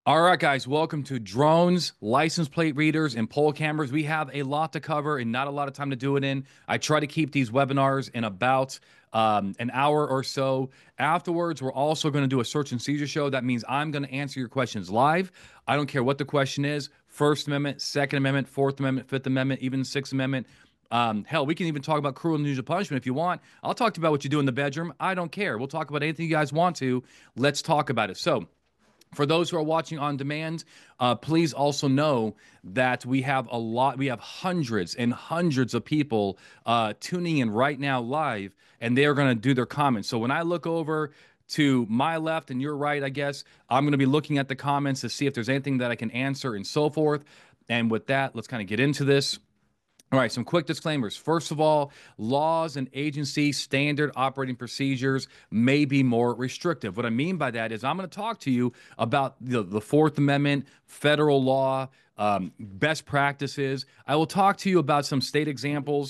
All right, guys, welcome to drones, license plate readers, and poll cameras. We have a lot to cover and not a lot of time to do it in. I try to keep these webinars in about an hour or so. Afterwards, we're also going to do a search and seizure show. That means I'm going to answer your questions live. I don't care what the question is: First Amendment, Second Amendment, Fourth Amendment, Fifth Amendment, even Sixth Amendment. Hell, we can even talk about cruel and unusual punishment if you want. I'll talk to you about what you do in the bedroom. I don't care. We'll talk about anything you guys want to. Let's talk about it. So, for those who are watching on demand, please also know that we have hundreds and hundreds of people tuning in right now live, and they are going to do their comments. So when I look over to my left and your right, I guess, I'm going to be looking at the comments to see if there's anything that I can answer and so forth. And with that, let's kind of get into this. All right, some quick disclaimers. First of all, laws and agency standard operating procedures may be more restrictive. What I mean by that is I'm going to talk to you about the Fourth Amendment, federal law, best practices. I will talk to you about some state examples.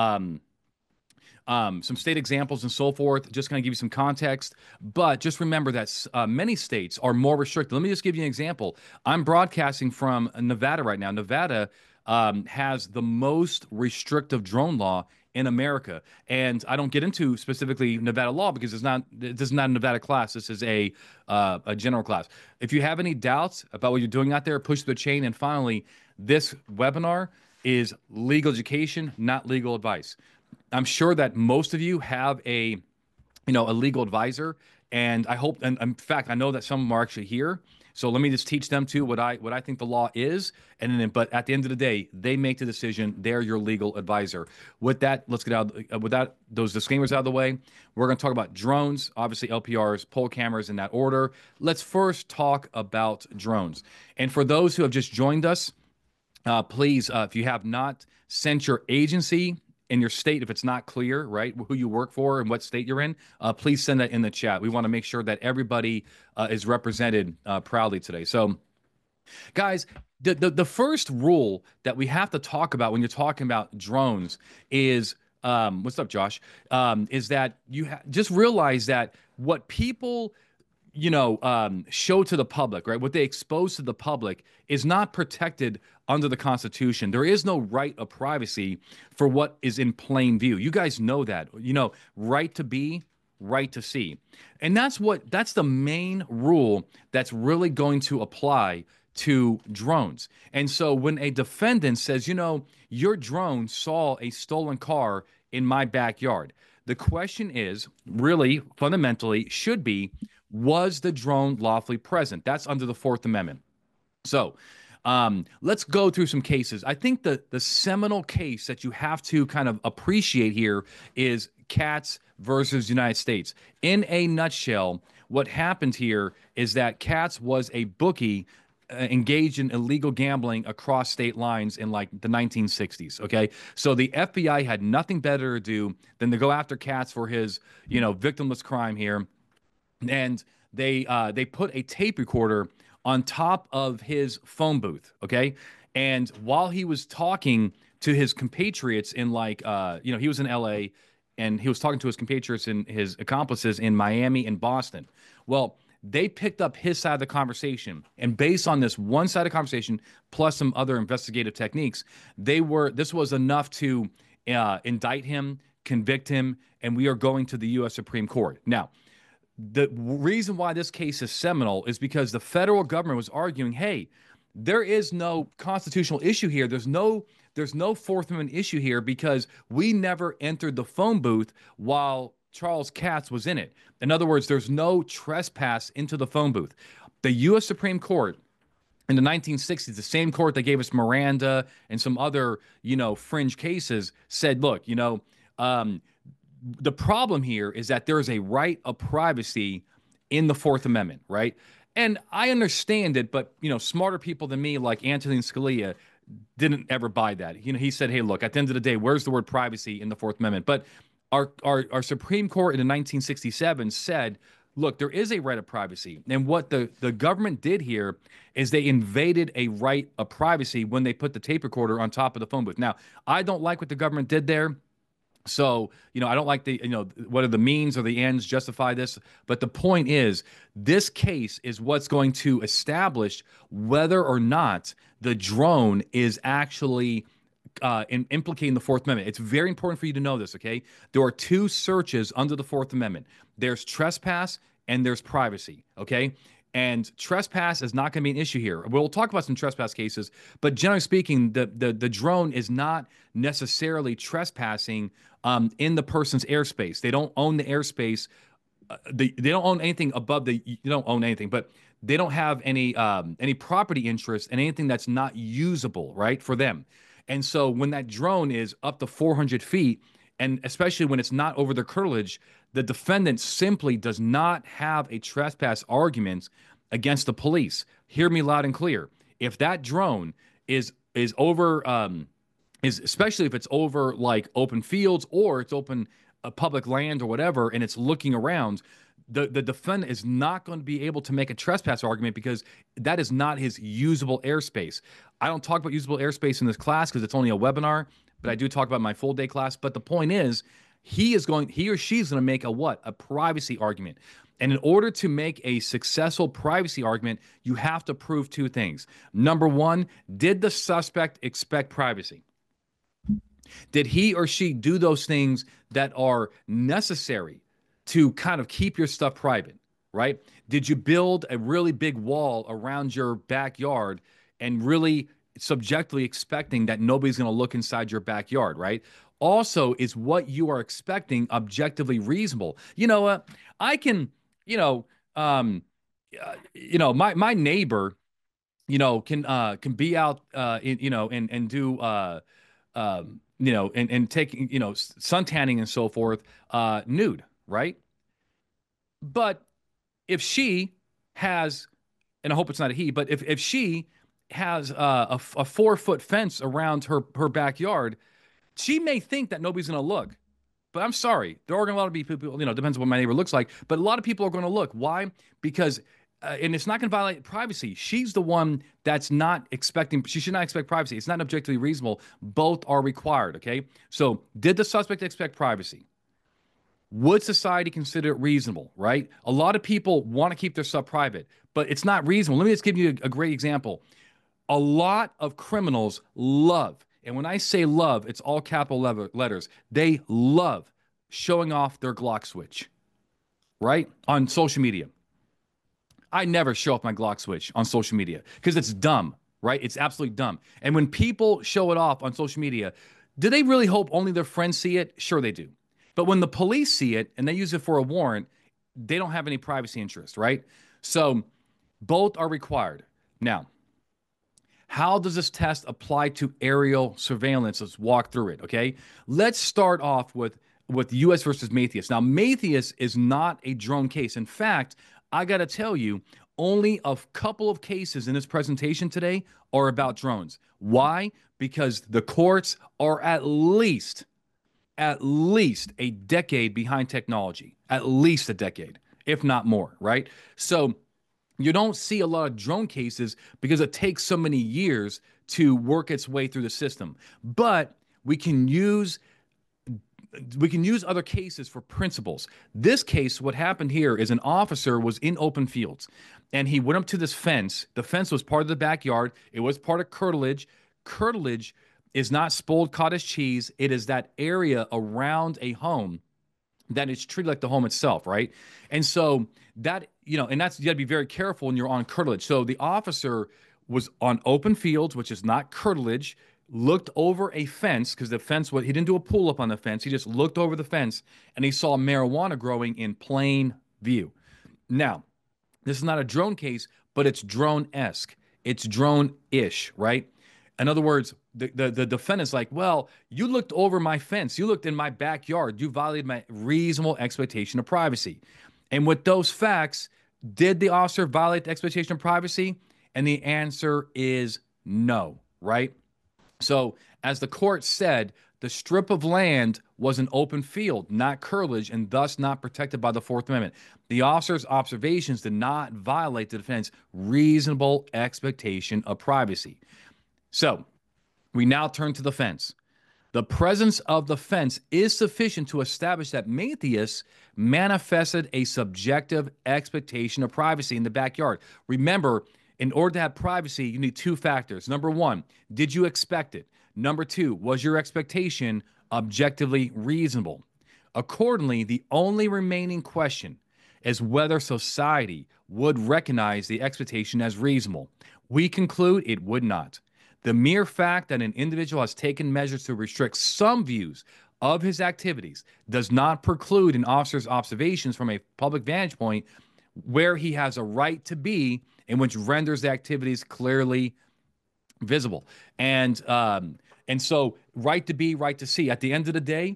And so forth, just kind of give you some context. But just remember that many states are more restricted. Let me just give you an example. I'm broadcasting from Nevada right now. Nevada has the most restrictive drone law in America. And I don't get into specifically Nevada law because this is not a Nevada class. This is a general class. If you have any doubts about what you're doing out there, push the chain. And finally, this webinar is legal education, not legal advice. I'm sure that most of you have a legal advisor, and I hope, and in fact, I know that some of them are actually here. So let me just teach them too what I think the law is, and then, but at the end of the day, they make the decision. They're your legal advisor. With that, let's get out with that those disclaimers out of the way. We're going to talk about drones, obviously LPRs, poll cameras in that order. Let's first talk about drones. And for those who have just joined us, please, if you have not sent your agency in your state, if it's not clear, right, who you work for and what state you're in, please send that in the chat. We want to make sure that everybody is represented proudly today. So, guys, the first rule that we have to talk about when you're talking about drones is what's up, Josh? Is that you just realize that what people show to the public, right? What they expose to the public is not protected under the Constitution. There is no right of privacy for what is in plain view. You guys know that. Right to be, right to see. And that's the main rule that's really going to apply to drones. And so when a defendant says, your drone saw a stolen car in my backyard, the question is really fundamentally should be, was the drone lawfully present? That's under the Fourth Amendment. So let's go through some cases. I think the seminal case that you have to kind of appreciate here is Katz versus United States. In a nutshell, what happened here is that Katz was a bookie engaged in illegal gambling across state lines in like the 1960s. Okay, so the FBI had nothing better to do than to go after Katz for his victimless crime here, and they put a tape recorder on top of his phone booth. Okay, and while he was talking to his compatriots in he was in L.A. and he was talking to his compatriots and his accomplices in Miami and Boston. Well, they picked up his side of the conversation, and based on this one side of the conversation plus some other investigative techniques, this was enough to indict him, convict him, and we are going to the U.S. Supreme Court. Now, the reason why this case is seminal is because the federal government was arguing, hey, there is no constitutional issue here. There's no Fourth Amendment issue here because we never entered the phone booth while Charles Katz was in it. In other words, there's no trespass into the phone booth. The U.S. Supreme Court in the 1960s, the same court that gave us Miranda and some other, fringe cases, said, look, the problem here is that there is a right of privacy in the Fourth Amendment, right? And I understand it, but smarter people than me, like Antonin Scalia, didn't ever buy that. He said, "Hey, look, at the end of the day, where's the word privacy in the Fourth Amendment?" But our Supreme Court in 1967 said, "Look, there is a right of privacy." And what the government did here is they invaded a right of privacy when they put the tape recorder on top of the phone booth. Now, I don't like what the government did there. So, I don't like whether the means or the ends justify this, but the point is, this case is what's going to establish whether or not the drone is actually implicating the Fourth Amendment. It's very important for you to know this, okay? There are two searches under the Fourth Amendment. There's trespass and there's privacy, okay? And trespass is not going to be an issue here. We'll talk about some trespass cases, but generally speaking, the drone is not necessarily trespassing in the person's airspace. They don't own the airspace. They don't own anything above the. You don't own anything, but they don't have any property interest in anything that's not usable, right, for them. And so when that drone is up to 400 feet, and especially when it's not over their curtilage, the defendant simply does not have a trespass argument against the police. Hear me loud and clear. If that drone is over, is especially if it's over like open fields or it's open public land or whatever, and it's looking around, the defendant is not going to be able to make a trespass argument because that is not his usable airspace. I don't talk about usable airspace in this class because it's only a webinar, but I do talk about my full day class. But the point is, he or she's going to make a what? A privacy argument. And in order to make a successful privacy argument, you have to prove two things. Number one, did the suspect expect privacy? Did he or she do those things that are necessary to kind of keep your stuff private, right? Did you build a really big wall around your backyard and really subjectively expecting that nobody's going to look inside your backyard, right? Also, is what you are expecting objectively reasonable? You know what? I can, my neighbor, can be out, and do and taking, sun tanning and so forth, nude, right? But if she has, and I hope it's not a he, but if she has a 4 foot fence around her backyard, she may think that nobody's going to look. But I'm sorry, there are going to be people, depends on what my neighbor looks like, but a lot of people are going to look. Why? Because and it's not going to violate privacy. She's the one that's not expecting, she should not expect privacy. It's not objectively reasonable. Both are required, okay? So, did the suspect expect privacy? Would society consider it reasonable, right? A lot of people want to keep their stuff private, but it's not reasonable. Let me just give you a great example. A lot of criminals love, and when I say love, it's all capital letters. They love showing off their Glock switch, right? On social media. I never show off my Glock switch on social media because it's dumb, right? It's absolutely dumb. And when people show it off on social media, do they really hope only their friends see it? Sure, they do. But when the police see it and they use it for a warrant, they don't have any privacy interest, right? So both are required. Now, how does this test apply to aerial surveillance? Let's walk through it, okay? Let's start off with U.S. versus Matthias. Now, Matthias is not a drone case. In fact, I got to tell you, only a couple of cases in this presentation today are about drones. Why? Because the courts are at least a decade behind technology, at least a decade, if not more, right? So you don't see a lot of drone cases because it takes so many years to work its way through the system. But we can use other cases for principles. This case, what happened here is an officer was in open fields and he went up to this fence. The fence was part of the backyard. It was part of curtilage. Curtilage is not spoiled cottage cheese. It is that area around a home that is treated like the home itself, right? And so that, and that's, you got to be very careful when you're on curtilage. So the officer was on open fields, which is not curtilage, looked over a fence because the fence, he didn't do a pull up on the fence. He just looked over the fence and he saw marijuana growing in plain view. Now, this is not a drone case, but it's drone-esque. It's drone-ish, right? In other words, the defendant's like, well, you looked over my fence. You looked in my backyard. You violated my reasonable expectation of privacy. And with those facts, did the officer violate the expectation of privacy? And the answer is no, right? So, as the court said, the strip of land was an open field, not curtilage, and thus not protected by the Fourth Amendment. The officer's observations did not violate the defendant's reasonable expectation of privacy. So, we now turn to the fence. The presence of the fence is sufficient to establish that Matthias manifested a subjective expectation of privacy in the backyard. Remember, in order to have privacy, you need two factors. Number one, did you expect it? Number two, was your expectation objectively reasonable? Accordingly, the only remaining question is whether society would recognize the expectation as reasonable. We conclude it would not. The mere fact that an individual has taken measures to restrict some views of his activities does not preclude an officer's observations from a public vantage point where he has a right to be, in which renders the activities clearly visible. And so right to be, right to see. At the end of the day,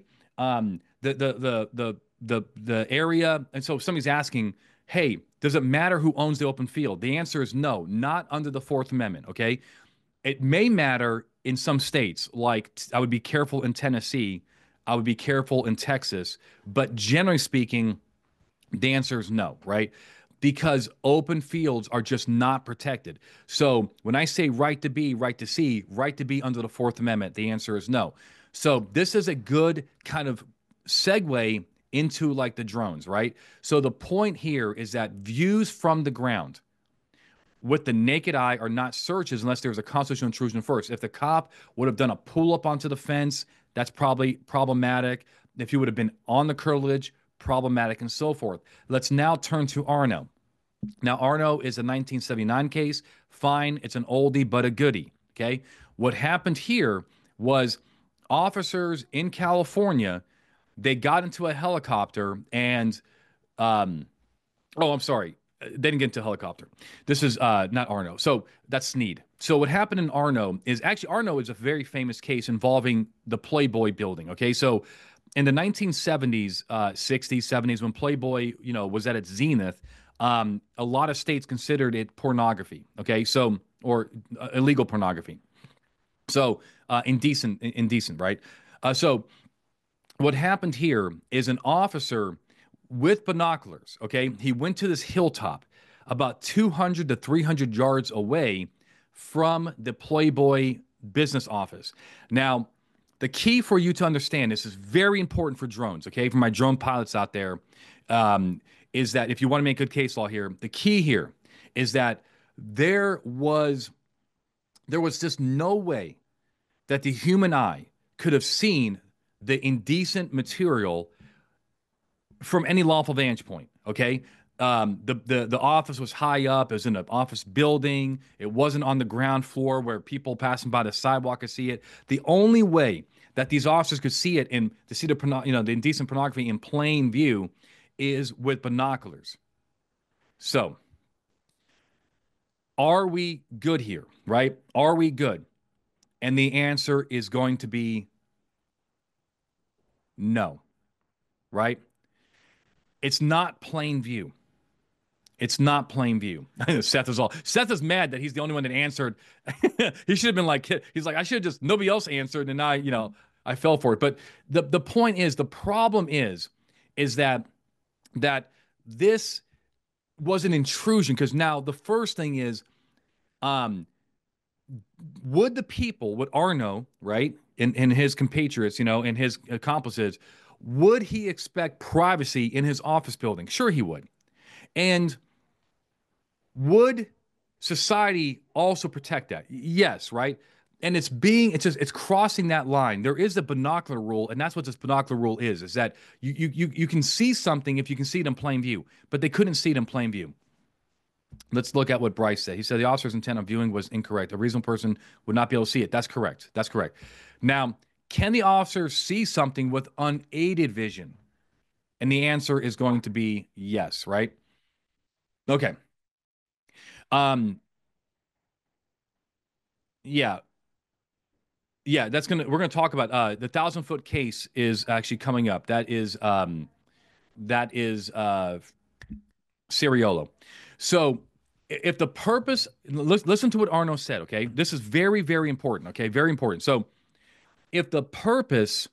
the area, and so if somebody's asking, hey, does it matter who owns the open field? The answer is no, not under the Fourth Amendment. Okay, it may matter in some states, like I would be careful in Tennessee, I would be careful in Texas, but generally speaking, the answer is no, right? Because open fields are just not protected. So when I say right to be, right to see, right to be under the Fourth Amendment, the answer is no. So this is a good kind of segue into like the drones, right? So the point here is that views from the ground with the naked eye are not searches unless there was a constitutional intrusion first. If the cop would have done a pull up onto the fence, that's probably problematic. If he would have been on the curtilage, problematic, and so forth. Let's now turn to Arno. Now, Arno is a 1979 case. Fine, it's an oldie but a goodie. Okay. What happened here was officers in California, they got into a helicopter and, oh, I'm sorry. They didn't get into a helicopter. This is not Arno. So that's Sneed. So what happened in Arno is actually Arno is a very famous case involving the Playboy building. Okay. So in the 1970s, 60s, 70s, when Playboy, was at its zenith, a lot of states considered it pornography. Okay. So, or illegal pornography. So indecent, right? So what happened here is an officer with binoculars, okay? He went to this hilltop about 200 to 300 yards away from the Playboy business office. Now, the key for you to understand, this is very important for drones, okay? For my drone pilots out there, is that if you want to make good case law here, the key here is that there was just no way that the human eye could have seen the indecent material from any lawful vantage point. Okay. The office was high up. It was in an office building. It wasn't on the ground floor where people passing by the sidewalk could see it. The only way that these officers could see it and to see the indecent pornography in plain view is with binoculars. So, are we good here? Right? Are we good? And the answer is going to be no. Right? It's not plain view. It's not plain view. Seth is mad that he's the only one that answered. He should have been like, he's like, I should have just, nobody else answered. And I fell for it. But the point is, the problem is that this was an intrusion. Because now the first thing is, would Arno, right, and his compatriots, and his accomplices, would he expect privacy in his office building? Sure, he would. And would society also protect that? Yes, right? And it's crossing that line. There is a binocular rule, and that's what this binocular rule is that you can see something if you can see it in plain view, but they couldn't see it in plain view. Let's look at what Bryce said. He said the officer's intent on viewing was incorrect. A reasonable person would not be able to see it. That's correct. That's correct. Now, can the officer see something with unaided vision? And the answer is going to be yes, right? Okay. Yeah. Yeah, we're gonna talk about the 1,000-foot case is actually coming up. That is Ceriolo. So if the purpose, listen to what Arno said, okay? This is very, very important, okay? Very important. So if the purpose,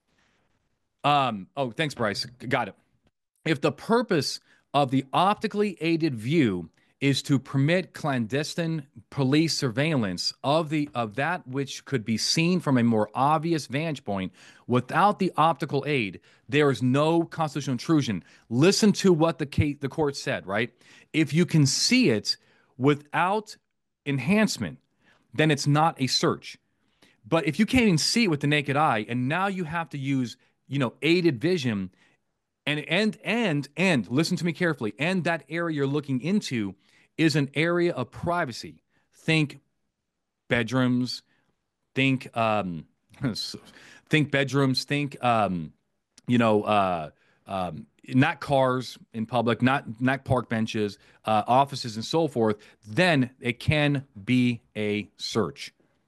oh, thanks, Bryce. Got it. If the purpose of the optically aided view is to permit clandestine police surveillance of that which could be seen from a more obvious vantage point without the optical aid. There is no constitutional intrusion. Listen to what the court said, right? If you can see it without enhancement, then it's not a search. But if you can't even see it with the naked eye, and now you have to use, aided vision, and listen to me carefully, and that area you're looking into is an area of privacy. Think bedrooms, think think bedrooms, think you know, not cars in public, not park benches, offices, and so forth. Then it can be a search.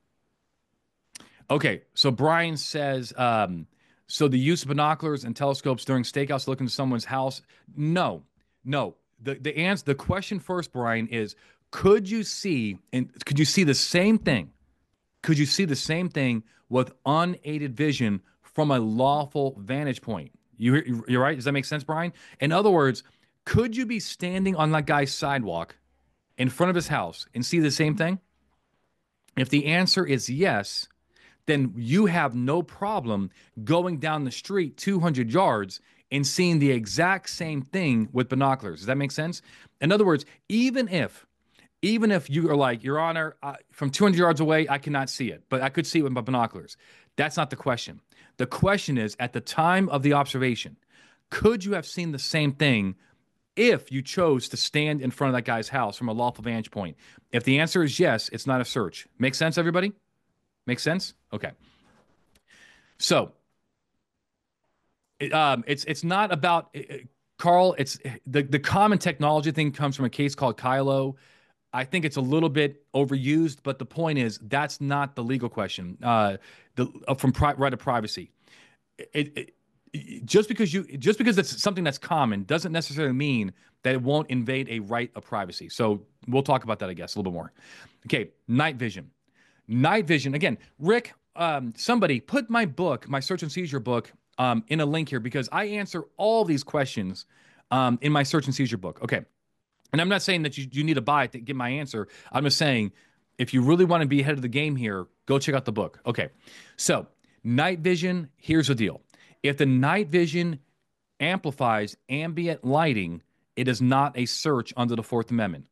Okay, so Brian says, so the use of binoculars and telescopes during stakeouts to look into someone's house? No, no. The question first, Brian, is could you see the same thing? Could you see the same thing with unaided vision from a lawful vantage point? You're right. Does that make sense, Brian? In other words, could you be standing on that guy's sidewalk in front of his house and see the same thing? If the answer is yes, then you have no problem going down the street 200 yards and seeing the exact same thing with binoculars. Does that make sense? In other words, even if you are like, Your Honor, from 200 yards away, I cannot see it, but I could see it with my binoculars. That's not the question. The question is, at the time of the observation, could you have seen the same thing if you chose to stand in front of that guy's house from a lawful vantage point? If the answer is yes, it's not a search. Make sense, everybody? Make sense? Okay. So it's not about Carl. It's the common technology thing comes from a case called Kylo. I think it's a little bit overused, but the point is that's not the legal question. From right of privacy, just because it's something that's common doesn't necessarily mean that it won't invade a right of privacy. So we'll talk about that, I guess, a little bit more. Okay, night vision. Night vision again, Rick. Somebody put my book, my search and seizure book, in a link here because I answer all these questions in my search and seizure book. Okay. And I'm not saying that you need to buy it to get my answer. I'm just saying if you really want to be ahead of the game here, go check out the book. Okay. So, night vision, here's the deal. If the night vision amplifies ambient lighting, it is not a search under the Fourth Amendment.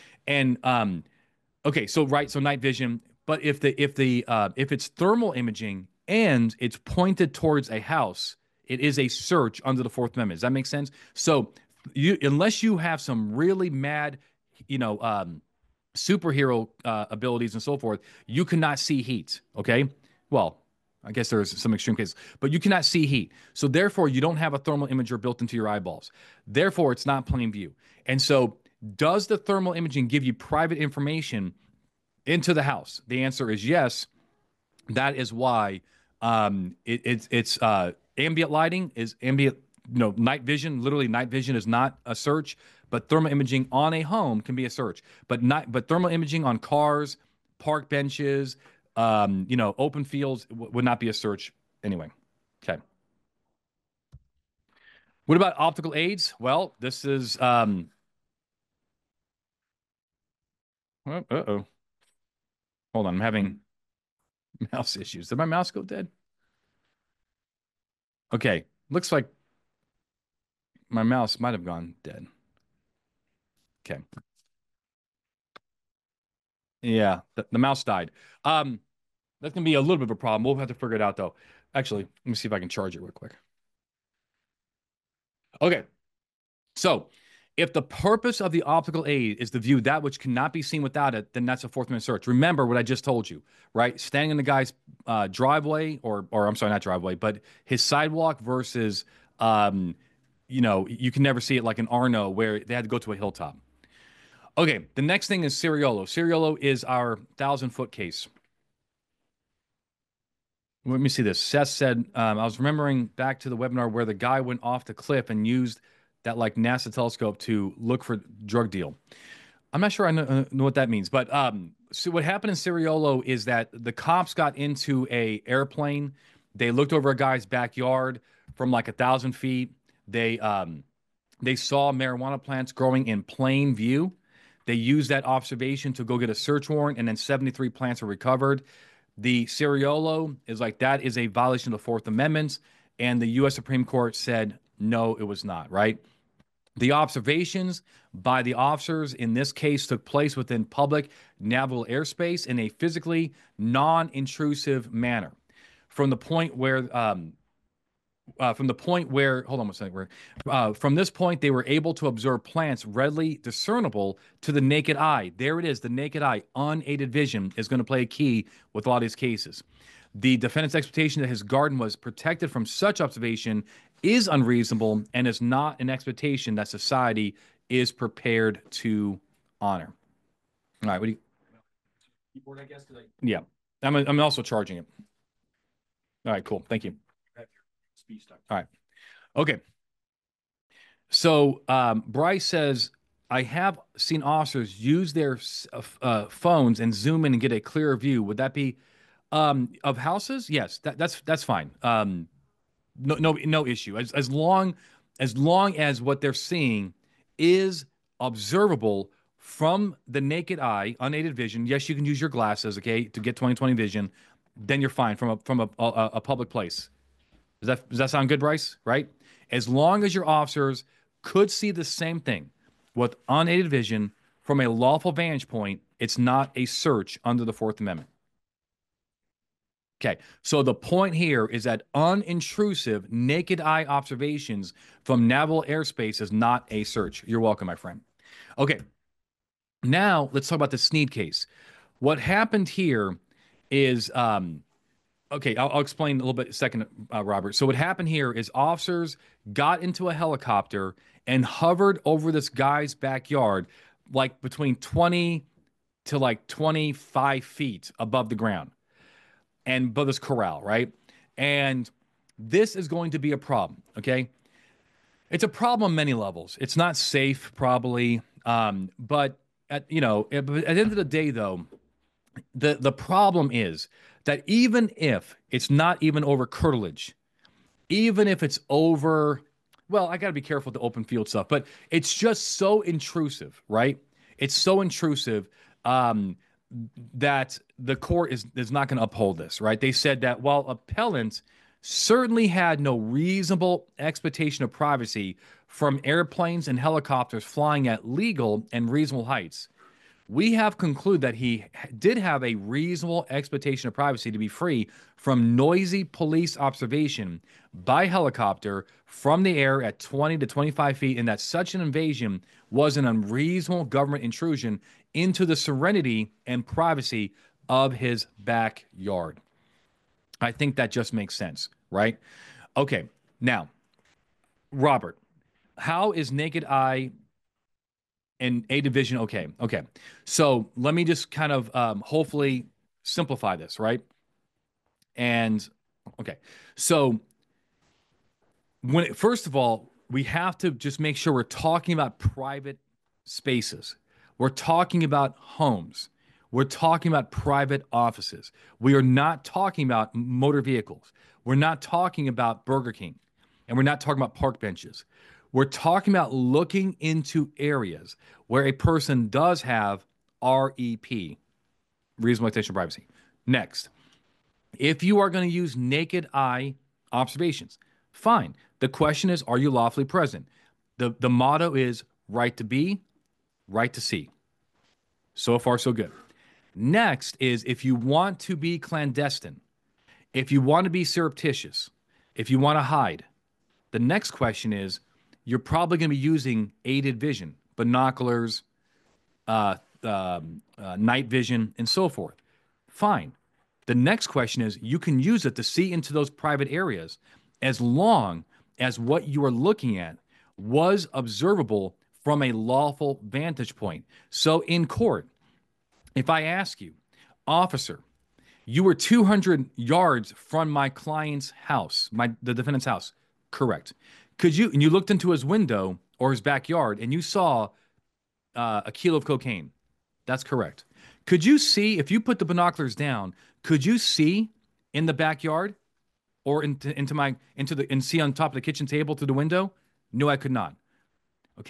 Okay, so night vision, but if it's thermal imaging and it's pointed towards a house, it is a search under the Fourth Amendment. Does that make sense? So unless you have some really mad, superhero abilities and so forth, you cannot see heat. Okay, well, I guess there's some extreme cases, but you cannot see heat. So therefore, you don't have a thermal imager built into your eyeballs. Therefore, it's not plain view. And so, does the thermal imaging give you private information into the house? The answer is yes. That is why it's ambient lighting is ambient. Night vision. Literally, night vision is not a search, but thermal imaging on a home can be a search. But thermal imaging on cars, park benches, open fields would not be a search anyway. Okay. What about optical aids? Well, this is uh-oh. Hold on, I'm having mouse issues. Did my mouse go dead? Okay. Looks like my mouse might have gone dead. Okay. Yeah, the mouse died. That's gonna be a little bit of a problem. We'll have to figure it out though. Actually, let me see if I can charge it real quick. Okay. So, if the purpose of the optical aid is to view that which cannot be seen without it, then that's a Fourth Amendment search. Remember what I just told you, right? Standing in the guy's driveway, or I'm sorry, not driveway, but his sidewalk versus, you can never see it like in Arno where they had to go to a hilltop. Okay, the next thing is Siriolo. Siriolo is our 1,000-foot case. Let me see this. Seth said, I was remembering back to the webinar where the guy went off the cliff and used that like NASA telescope to look for drug deal. I'm not sure I know what that means, but so what happened in Siriolo is that the cops got into a airplane. They looked over a guy's backyard from like 1,000 feet. They saw marijuana plants growing in plain view. They used that observation to go get a search warrant, and then 73 plants were recovered. The Ceriolo is like that is a violation of the Fourth Amendment, and the U.S. Supreme Court said no, it was not, right? The observations by the officers in this case took place within public naval airspace in a physically non-intrusive manner. From the point where hold on one second. From this point, they were able to observe plants readily discernible to the naked eye. There it is, the naked eye, unaided vision is going to play a key with a lot of these cases. The defendant's expectation that his garden was protected from such observation is unreasonable and is not an expectation that society is prepared to honor. All right, what do you? Keyboard, I guess. Yeah, I'm also charging it. All right, cool. Thank you. All right. Okay. So Bryce says, I have seen officers use their phones and zoom in and get a clearer view. Would that be of houses? Yes, that's fine. No issue. As long as what they're seeing is observable from the naked eye, unaided vision. Yes, you can use your glasses, okay, to get 20/20 vision. Then you're fine from a public place. Does that sound good, Bryce? Right? As long as your officers could see the same thing with unaided vision from a lawful vantage point, it's not a search under the Fourth Amendment. Okay, so the point here is that unintrusive, naked eye observations from naval airspace is not a search. You're welcome, my friend. Okay, now let's talk about the Snead case. What happened here is okay, I'll explain a little bit in a second, Robert. So what happened here is officers got into a helicopter and hovered over this guy's backyard, like between 20 to like 25 feet above the ground and above this corral, right? And this is going to be a problem, okay? It's a problem on many levels. It's not safe, probably, but at the end of the day, though, the problem is that even if it's not even over curtilage, even if it's over, well, I got to be careful with the open field stuff, but it's just so intrusive, right? It's so intrusive that the court is not going to uphold this, right? They said that while appellants certainly had no reasonable expectation of privacy from airplanes and helicopters flying at legal and reasonable heights, we have concluded that he did have a reasonable expectation of privacy to be free from noisy police observation by helicopter from the air at 20 to 25 feet, and that such an invasion was an unreasonable government intrusion into the serenity and privacy of his backyard. I think that just makes sense, right? Okay, now, Robert, how is naked eye and a division? Okay. So let me just kind of hopefully simplify this, right? And okay, so first of all, we have to just make sure we're talking about private spaces. We're talking about homes. We're talking about private offices. We are not talking about motor vehicles. We're not talking about Burger King, and we're not talking about park benches. We're talking about looking into areas where a person does have REP, reasonable expectation of privacy. Next, if you are going to use naked eye observations, fine. The question is, are you lawfully present? The motto is right to be, right to see. So far, so good. Next is if you want to be clandestine, if you want to be surreptitious, if you want to hide, the next question is, you're probably going to be using aided vision, binoculars, night vision, and so forth. Fine. The next question is, you can use it to see into those private areas as long as what you are looking at was observable from a lawful vantage point. So in court, if I ask you, officer, you were 200 yards from my client's house, the defendant's house, correct? And you looked into his window or his backyard and you saw a kilo of cocaine. That's correct. Could you see, if you put the binoculars down, could you see in the backyard or and see on top of the kitchen table through the window? No, I could not. Okay.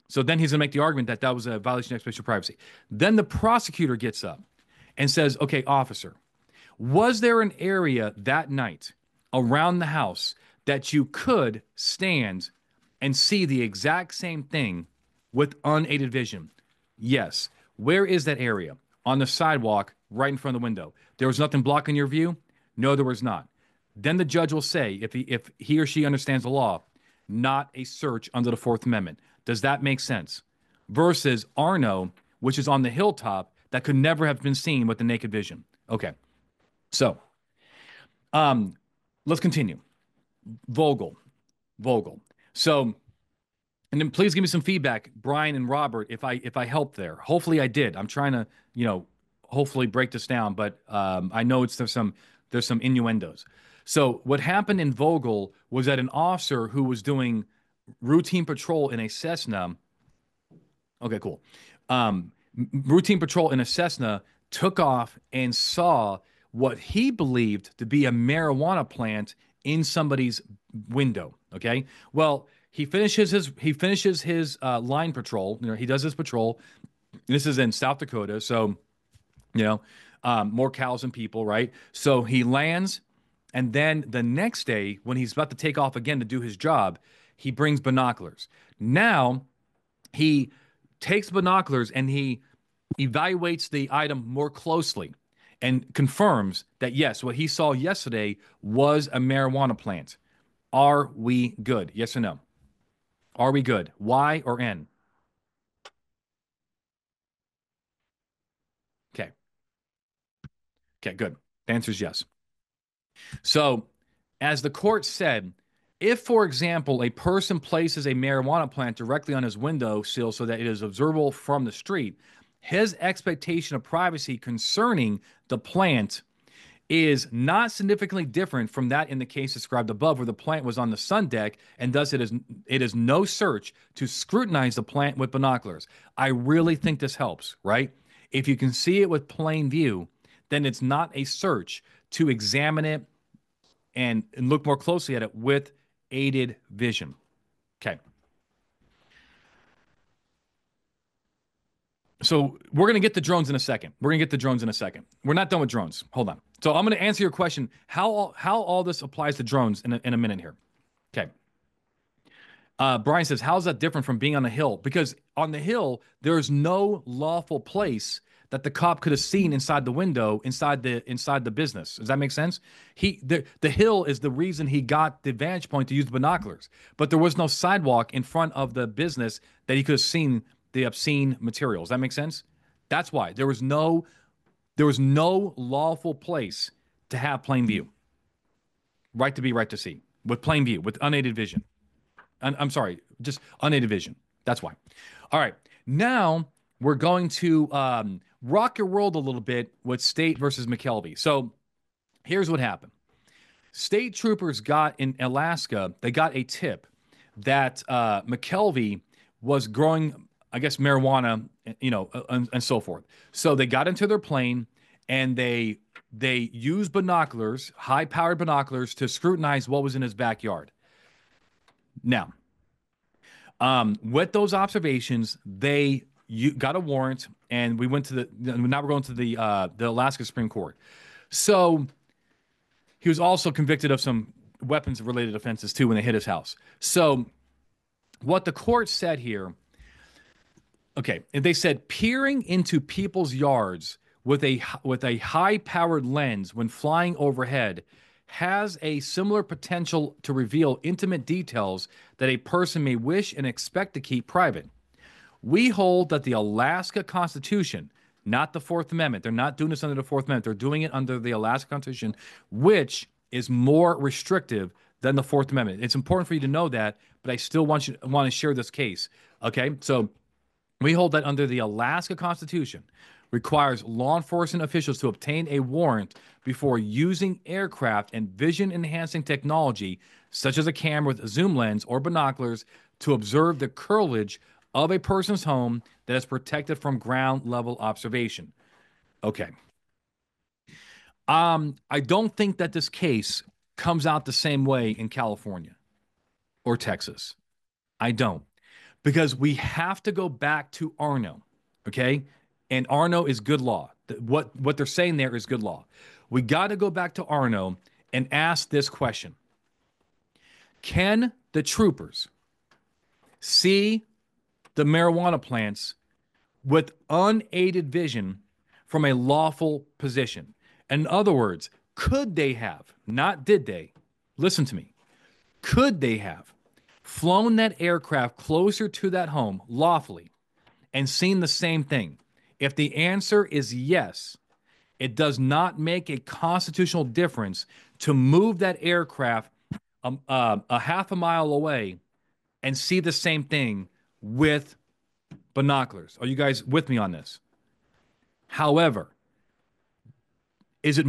So then he's going to make the argument that that was a violation of expectation of privacy. Then the prosecutor gets up and says, okay, officer, was there an area that night around the house that you could stand and see the exact same thing with unaided vision? Yes. Where is that area? On the sidewalk, right in front of the window. There was nothing blocking your view? No, there was not. Then the judge will say, if he or she understands the law, not a search under the Fourth Amendment. Does that make sense? Versus Arno, which is on the hilltop that could never have been seen with the naked vision. Okay, so um, let's continue. Vogel, Vogel. So, and then please give me some feedback, Brian and Robert, if I helped there. Hopefully I did. I'm trying to, hopefully break this down, but I know there's some innuendos. So what happened in Vogel was that an officer who was doing routine patrol in a Cessna. Okay, cool. Routine patrol in a Cessna took off and saw what he believed to be a marijuana plant in somebody's window. Okay, well, he finishes his line patrol. He does his patrol. This is in South Dakota, so you know, more cows than people, right? So he lands, and then the next day, when he's about to take off again to do his job, he brings binoculars. Now he takes binoculars and he evaluates the item more closely and confirms that yes, what he saw yesterday was a marijuana plant. Are we good? Yes or no? Are we good? Y or N? Okay. Okay, good. The answer is yes. So, as the court said, if, for example, a person places a marijuana plant directly on his window sill so that it is observable from the street, his expectation of privacy concerning the plant is not significantly different from that in the case described above, where the plant was on the sun deck, and thus it is no search to scrutinize the plant with binoculars. I really think this helps, right? If you can see it with plain view, then it's not a search to examine it and look more closely at it with aided vision. Okay. So we're going to get the drones in a second. We're going to get the drones in a second. We're not done with drones. Hold on. So I'm going to answer your question, how all this applies to drones in a minute here. Okay. Brian says, how's that different from being on a hill? Because on the hill, there's no lawful place that the cop could have seen inside the window, inside the business. Does that make sense? The hill is the reason he got the vantage point to use the binoculars. But there was no sidewalk in front of the business that he could have seen the obscene materials. That makes sense? That's why there was no lawful place to have plain view. Right to be, right to see. With plain view, with unaided vision. I'm sorry, just unaided vision. That's why. All right. Now we're going to rock your world a little bit with State versus McKelvey. So here's what happened. State troopers got in Alaska, they got a tip that McKelvey was growing, I guess, marijuana, and so forth. So they got into their plane and they used binoculars, high-powered binoculars, to scrutinize what was in his backyard. Now, with those observations, got a warrant, and we went to the. Now we're going to the Alaska Supreme Court. So he was also convicted of some weapons-related offenses too when they hit his house. So what the court said here, okay, they said peering into people's yards with a high-powered lens when flying overhead has a similar potential to reveal intimate details that a person may wish and expect to keep private. We hold that the Alaska Constitution, not the Fourth Amendment, they're not doing this under the Fourth Amendment, they're doing it under the Alaska Constitution, which is more restrictive than the Fourth Amendment. It's important for you to know that, but I still want to share this case. Okay, so we hold that under the Alaska Constitution requires law enforcement officials to obtain a warrant before using aircraft and vision enhancing technology, such as a camera with a zoom lens or binoculars, to observe the curtilage of a person's home that is protected from ground level observation. Okay. I don't think that this case comes out the same way in California or Texas. I don't. because we have to go back to Arno, okay? And Arno is good law. What they're saying there is good law. We got to go back to Arno and ask this question. Can the troopers see the marijuana plants with unaided vision from a lawful position? In other words, could they have, not did they, listen to me, could they have flown that aircraft closer to that home lawfully and seen the same thing? If the answer is yes, it does not make a constitutional difference to move that aircraft a half a mile away and see the same thing with binoculars. Are you guys with me on this? However, is it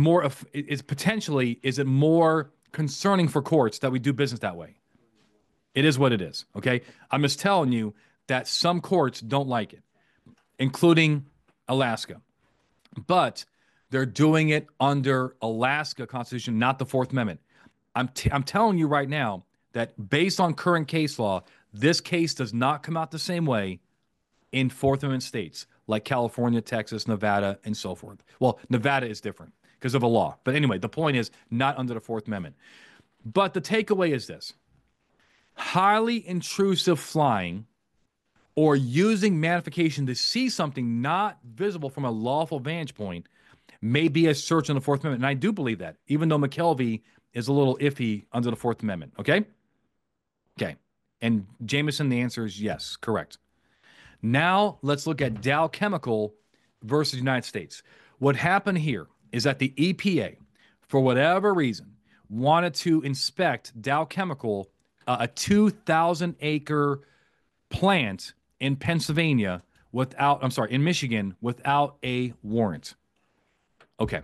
more concerning for courts that we do business that way? It is what it is. Okay. I'm just telling you that some courts don't like it, including Alaska. But they're doing it under Alaska Constitution, not the Fourth Amendment. I'm telling you right now that based on current case law, this case does not come out the same way in Fourth Amendment states like California, Texas, Nevada, and so forth. Well, Nevada is different because of a law. But anyway, the point is not under the Fourth Amendment. But the takeaway is this. Highly intrusive flying or using magnification to see something not visible from a lawful vantage point may be a search on the Fourth Amendment. And I do believe that, even though McKelvey is a little iffy under the Fourth Amendment. Okay? Okay. And Jameson, the answer is yes, correct. Now let's look at Dow Chemical versus the United States. What happened here is that the EPA, for whatever reason, wanted to inspect Dow Chemical, a 2,000-acre plant in Pennsylvania in Michigan, without a warrant. Okay.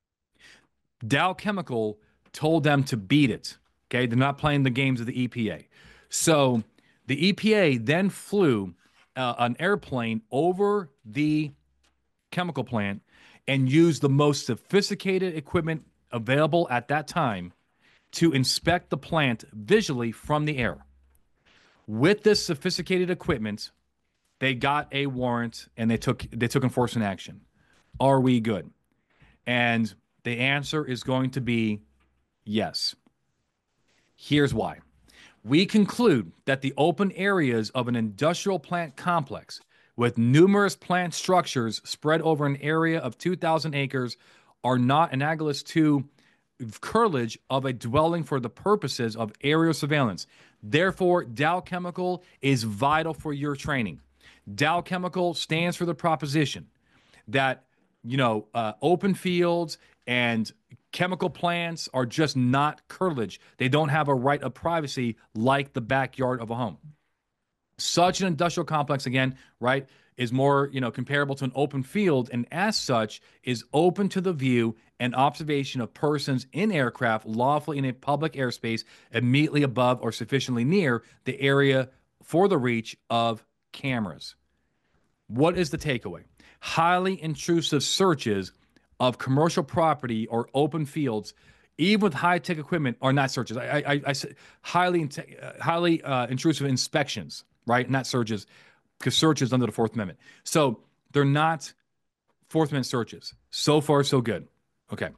Dow Chemical told them to beat it. Okay. They're not playing the games of the EPA. So the EPA then flew an airplane over the chemical plant and used the most sophisticated equipment available at that time to inspect the plant visually from the air. With this sophisticated equipment, they got a warrant and they took enforcement action. Are we good? And the answer is going to be yes. Here's why. We conclude that the open areas of an industrial plant complex with numerous plant structures spread over an area of 2,000 acres are not analogous to curtilage of a dwelling for the purposes of aerial surveillance. Therefore, Dow Chemical is vital for your training. Dow Chemical stands for the proposition that, open fields and chemical plants are just not curtilage. They don't have a right of privacy like the backyard of a home. Such an industrial complex, again, right, is more, comparable to an open field, and as such is open to the view and observation of persons in aircraft lawfully in a public airspace immediately above or sufficiently near the area for the reach of cameras. What is the takeaway? Highly intrusive searches of commercial property or open fields, even with high-tech equipment, are not searches. I said highly intrusive inspections, right? Not searches, because searches under the Fourth Amendment. So they're not Fourth Amendment searches. So far, so good. Okay.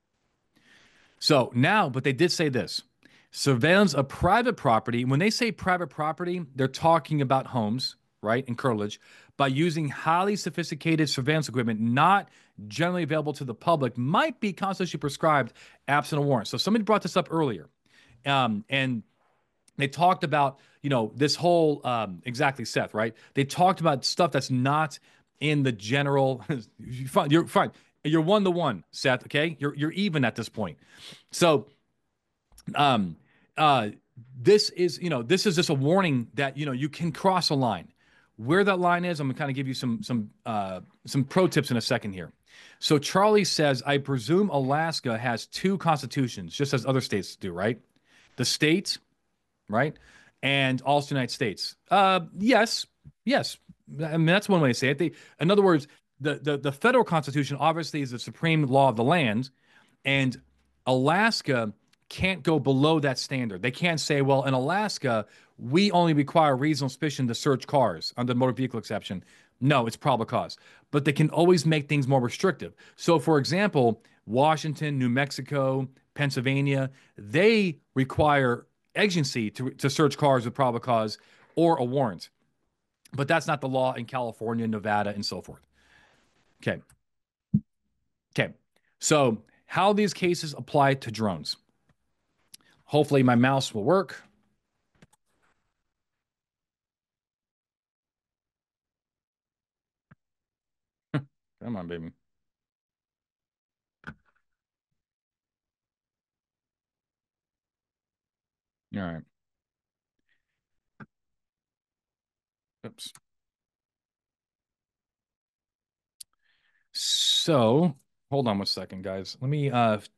So now, but they did say this. Surveillance of private property. When they say private property, they're talking about homes, right, and curtilage, by using highly sophisticated surveillance equipment not generally available to the public might be constitutionally prescribed absent a warrant. So somebody brought this up earlier. And they talked about, this whole, exactly, Seth, right? They talked about stuff that's not in the general, you're fine. You're 1-to-1, Seth, okay? You're even at this point. So, this is just a warning that, you can cross a line. Where that line is, I'm gonna kind of give you some pro tips in a second here. So Charlie says, I presume Alaska has 2 constitutions, just as other states do, right? The state, right? And also the United States. Yes. I mean, that's one way to say it. In other words, the federal constitution obviously is the supreme law of the land, and Alaska can't go below that standard. They can't say, well, in Alaska, we only require reasonable suspicion to search cars under the motor vehicle exception. No, it's probable cause. But they can always make things more restrictive. So, for example, Washington, New Mexico, Pennsylvania, they require agency to search cars with probable cause or a warrant. But that's not the law in California, Nevada, and so forth. Okay. Okay. So, how these cases apply to drones. Hopefully, my mouse will work. Come on, baby. All right. Oops. So, hold on one second, guys. Let me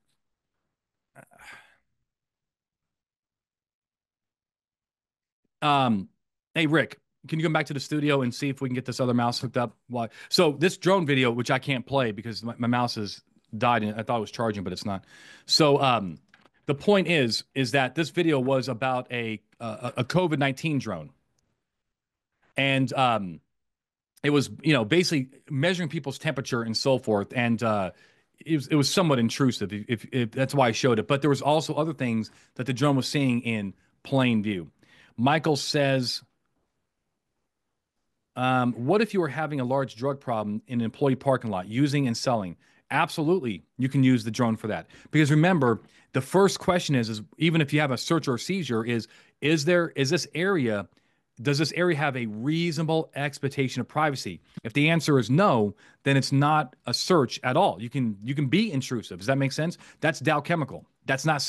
hey Rick, can you come back to the studio and see if we can get this other mouse hooked up? Why? So this drone video, which I can't play because my mouse has died and I thought it was charging, but it's not. So the point is that this video was about a COVID-19 drone. And it was, basically measuring people's temperature and so forth. And it was somewhat intrusive, if that's why I showed it. But there was also other things that the drone was seeing in plain view. Michael says, what if you were having a large drug problem in an employee parking lot, using and selling? Absolutely, you can use the drone for that. Because remember, the first question is even if you have a search or seizure, does this area have a reasonable expectation of privacy? If the answer is no, then it's not a search at all. You can be intrusive. Does that make sense? That's Dow Chemical. That's not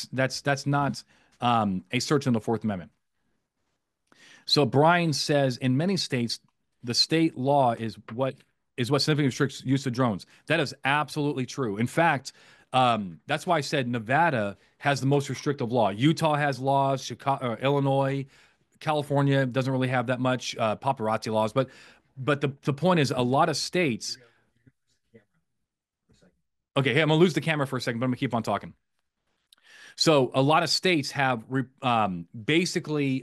a search under the Fourth Amendment. So Brian says in many states, the state law is what significantly restricts use of drones. That is absolutely true. In fact, that's why I said Nevada has the most restrictive law. Utah has laws, Chicago, Illinois, California doesn't really have that much paparazzi laws. But the point is, a lot of states. Okay, hey, I'm gonna lose the camera for a second, but I'm gonna keep on talking. So a lot of states have basically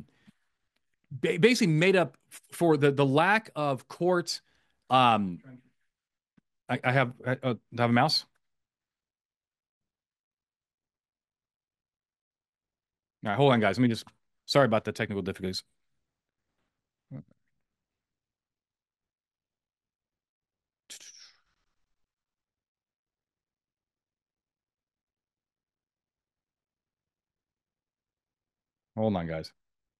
made up for the lack of court. I have a mouse. All right, hold on, guys. Sorry about the technical difficulties. Hold on, guys.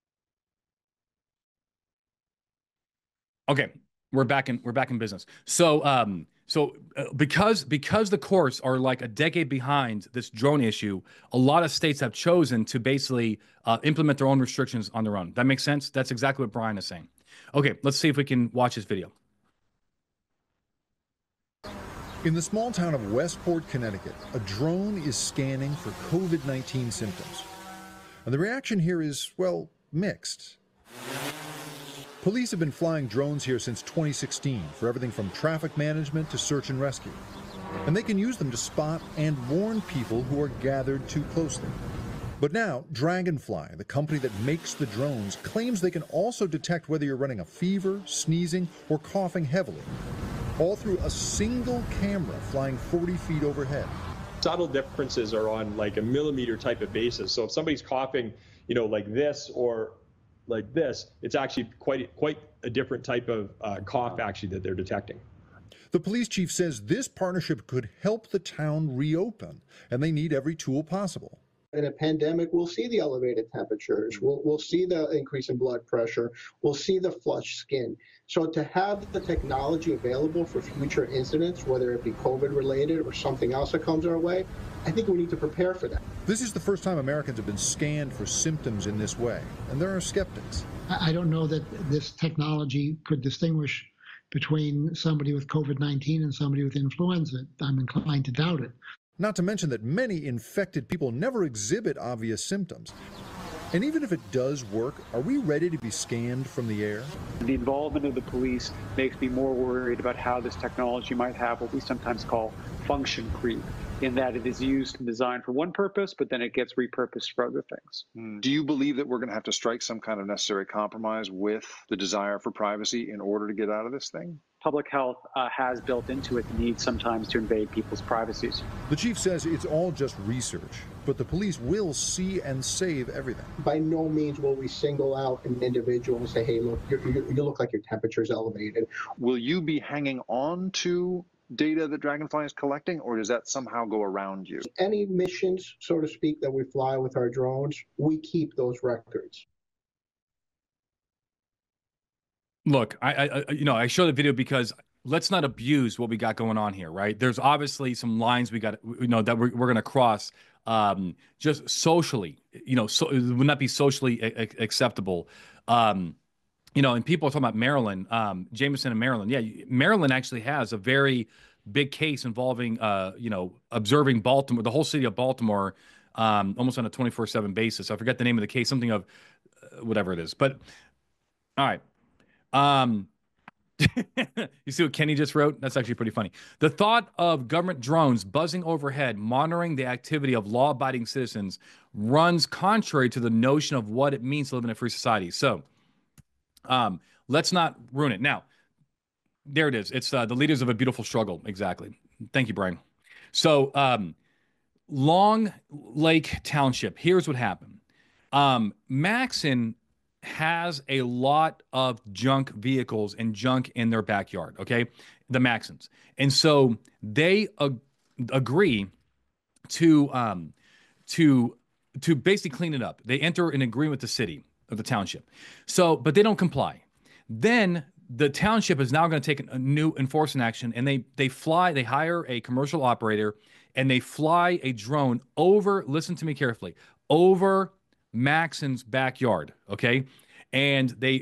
Okay, we're back in business. So because the courts are like a decade behind this drone issue, a lot of states have chosen to basically implement their own restrictions on their own. That makes sense? That's exactly what Brian is saying. Okay, let's see if we can watch this video. In the small town of Westport, Connecticut, a drone is scanning for COVID-19 symptoms. And the reaction here is, well, mixed. Police have been flying drones here since 2016 for everything from traffic management to search and rescue. And they can use them to spot and warn people who are gathered too closely. But now, Dragonfly, the company that makes the drones, claims they can also detect whether you're running a fever, sneezing, or coughing heavily, all through a single camera flying 40 feet overhead. Subtle differences are on like a millimeter type of basis. So if somebody's coughing, like this or like this, it's actually quite a different type of cough actually that they're detecting. The police chief says this partnership could help the town reopen, and they need every tool possible. In a pandemic, we'll see the elevated temperatures, we'll see the increase in blood pressure, we'll see the flushed skin. So to have the technology available for future incidents, whether it be COVID related or something else that comes our way, I think we need to prepare for that. This is the first time Americans have been scanned for symptoms in this way, and there are skeptics. I don't know that this technology could distinguish between somebody with COVID-19 and somebody with influenza. I'm inclined to doubt it. Not to mention that many infected people never exhibit obvious symptoms. And even if it does work, are we ready to be scanned from the air? The involvement of the police makes me more worried about how this technology might have what we sometimes call function creep, in that it is used and designed for one purpose, but then it gets repurposed for other things. Do you believe that we're going to have to strike some kind of necessary compromise with the desire for privacy in order to get out of this thing? Public health has built into it the need sometimes to invade people's privacies. The chief says it's all just research, but the police will see and save everything. By no means will we single out an individual and say, hey, look, you look like your temperature is elevated. Will you be hanging on to data that Dragonfly is collecting, or does that somehow go around you? Any missions, so to speak, that we fly with our drones, we keep those records. Look, I show the video because let's not abuse what we got going on here, right? There's obviously some lines we got, that we're going to cross, just socially, so it would not be socially acceptable. And people are talking about Maryland, Jameson and Maryland. Yeah, Maryland actually has a very big case involving, observing Baltimore, the whole city of Baltimore, almost on a 24/7 basis. I forget the name of the case, something of whatever it is. But all right. You see what Kenny just wrote? That's actually pretty funny. The thought of government drones buzzing overhead, monitoring the activity of law-abiding citizens, runs contrary to the notion of what it means to live in a free society. So, let's not ruin it. Now, there it is. It's the leaders of a beautiful struggle. Exactly. Thank you, Brian. So, Long Lake Township. Here's what happened. Maxon has a lot of junk vehicles and junk in their backyard, okay? The Maxons. And so they agree to basically clean it up. They enter an agreement with the city of the township. So, but they don't comply. Then the township is now going to take a new enforcement action, and they hire a commercial operator, and they fly a drone over, listen to me carefully, over Maxon's backyard, okay? And they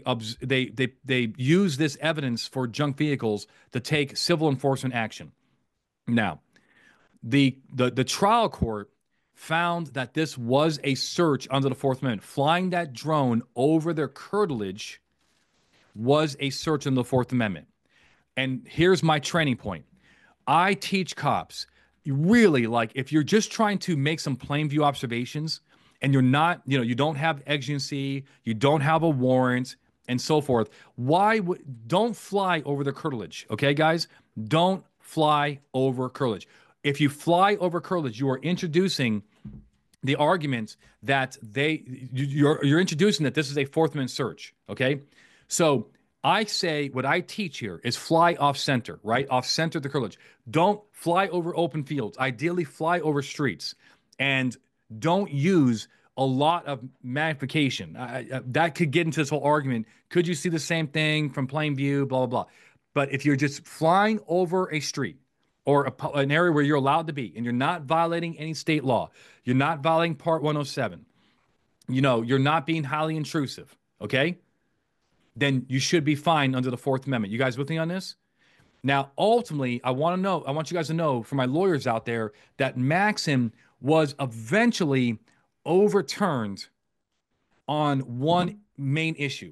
use this evidence for junk vehicles to take civil enforcement action. Now, the trial court found that this was a search under the Fourth Amendment. Flying that drone over their curtilage was a search under the Fourth Amendment. And here's my training point. I teach cops, really, like, if you're just trying to make some plain view observations, and you're not, you don't have exigency, you don't have a warrant, and so forth, don't fly over the curtilage, okay, guys? Don't fly over curtilage. If you fly over curtilage, you are introducing the argument that you're introducing that this is a Fourth Amendment search, okay? So I say what I teach here is fly off center, right? Off center the curtilage. Don't fly over open fields. Ideally, fly over streets. And don't use a lot of magnification. That could get into this whole argument. Could you see the same thing from plain view, blah, blah, blah. But if you're just flying over a street or an area where you're allowed to be and you're not violating any state law, you're not violating Part 107, you're not being highly intrusive, okay? Then you should be fine under the Fourth Amendment. You guys with me on this? Now, ultimately, I want you guys to know, for my lawyers out there, that Maxon was eventually overturned on one main issue.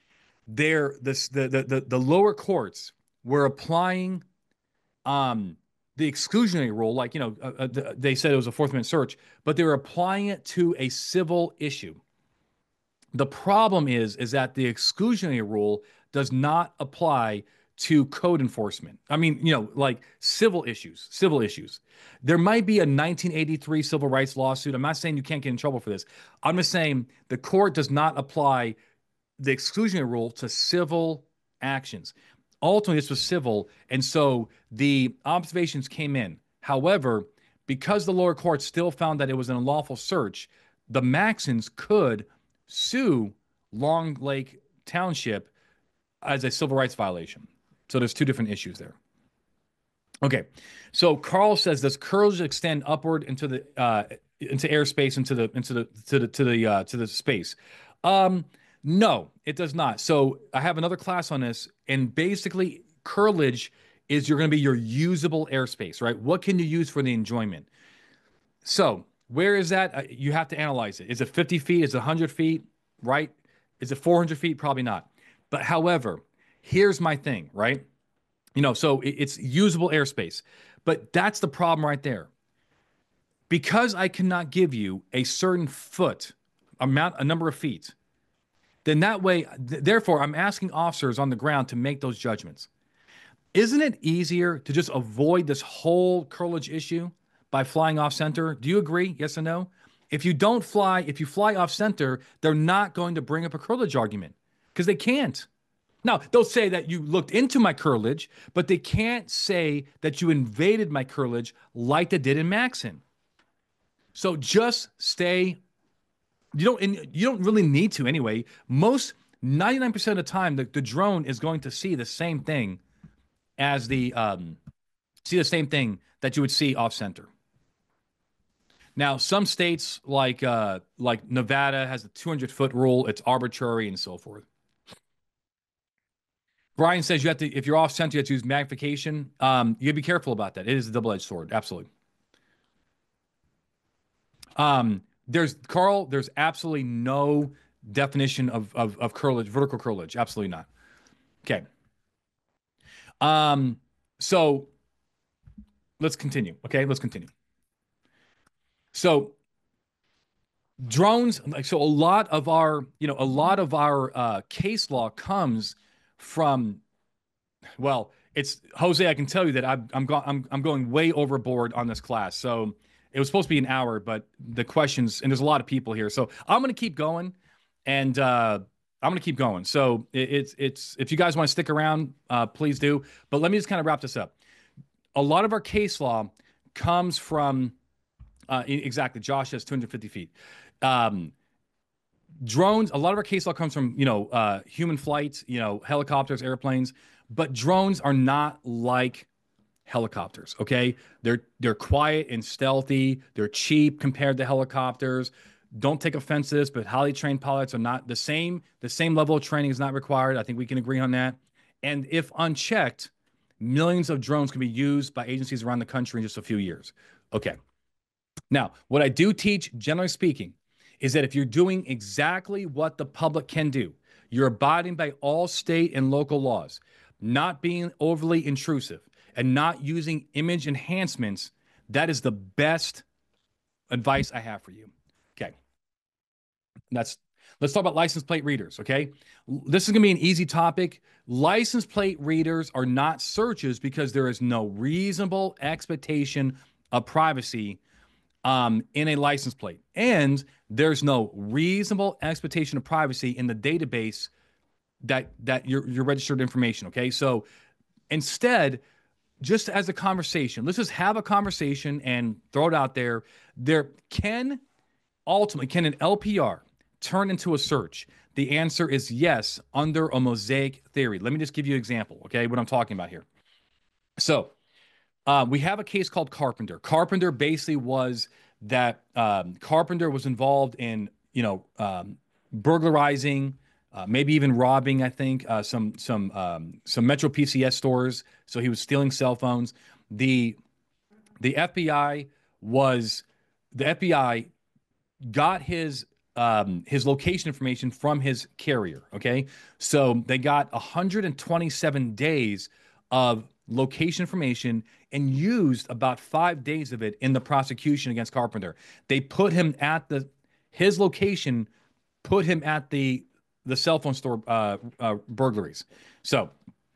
The lower courts were applying the exclusionary rule, like, they said it was a Fourth Amendment search, but they were applying it to a civil issue. The problem is that the exclusionary rule does not apply to code enforcement. I mean, like civil issues. There might be a 1983 civil rights lawsuit. I'm not saying you can't get in trouble for this. I'm just saying the court does not apply the exclusionary rule to civil actions. Ultimately, this was civil, and so the observations came in. However, because the lower court still found that it was an unlawful search, the Maxons could sue Long Lake Township as a civil rights violation. So there's two different issues there. Okay, so Carl says, does curls extend upward into the into airspace, into the space? No, it does not. So I have another class on this, and basically curtilage is going to be your usable airspace, right? What can you use for the enjoyment? So where is that? You have to analyze it. Is it 50 feet? Is it 100 feet? Right? Is it 400 feet? Probably not. But however, here's my thing, right? So it's usable airspace. But that's the problem right there. Because I cannot give you a certain a number of feet, then that way, therefore, I'm asking officers on the ground to make those judgments. Isn't it easier to just avoid this whole curtilage issue by flying off center? Do you agree? Yes or no? If you fly off center, they're not going to bring up a curtilage argument because they can't. Now, they'll say that you looked into my curtilage, but they can't say that you invaded my curtilage like they did in Maxon. So just stay. You don't really need to anyway. 99% of the time, the drone is going to see the same thing as that you would see off center. Now, some states like Nevada has the 200-foot rule. It's arbitrary and so forth. Brian says if you're off center, you have to use magnification. You gotta be careful about that. It is a double-edged sword. Absolutely. There's absolutely no definition of curtilage, vertical curtilage. Absolutely not. Okay. So let's continue. Okay, let's continue. So drones, a lot of our case law comes from, well, it's Jose. I can tell you that I'm going way overboard on this class. So it was supposed to be an hour, but the questions, and there's a lot of people here, so I'm going to keep going, and I'm going to keep going. So it's if you guys want to stick around, please do. But let me just kind of wrap this up. A lot of our case law comes from exactly. Josh has 250 feet. Drones. A lot of our case law comes from human flights, helicopters, airplanes. But drones are not like helicopters. Okay, they're quiet and stealthy. They're cheap compared to helicopters. Don't take offense to this, but highly trained pilots are not the same. The same level of training is not required. I think we can agree on that. And if unchecked, millions of drones can be used by agencies around the country in just a few years. Okay. Now, what I do teach, generally speaking, is that if you're doing exactly what the public can do, you're abiding by all state and local laws, not being overly intrusive, and not using image enhancements, that is the best advice I have for you. Okay. Let's talk about license plate readers, okay? This is going to be an easy topic. License plate readers are not searches because there is no reasonable expectation of privacy in a license plate. And there's no reasonable expectation of privacy in the database that your registered information, okay? So instead, just as a conversation, let's just have a conversation and throw it out there. Can an LPR turn into a search? The answer is yes, under a mosaic theory. Let me just give you an example, okay, what I'm talking about here. So we have a case called Carpenter. Carpenter basically was that Carpenter was involved in, burglarizing, maybe even robbing, I think, some Metro PCS stores. So he was stealing cell phones. The FBI got his location information from his carrier. Okay, so they got 127 days of location information and used about 5 days of it in the prosecution against Carpenter. They put him at his location, put him at the cell phone store burglaries. So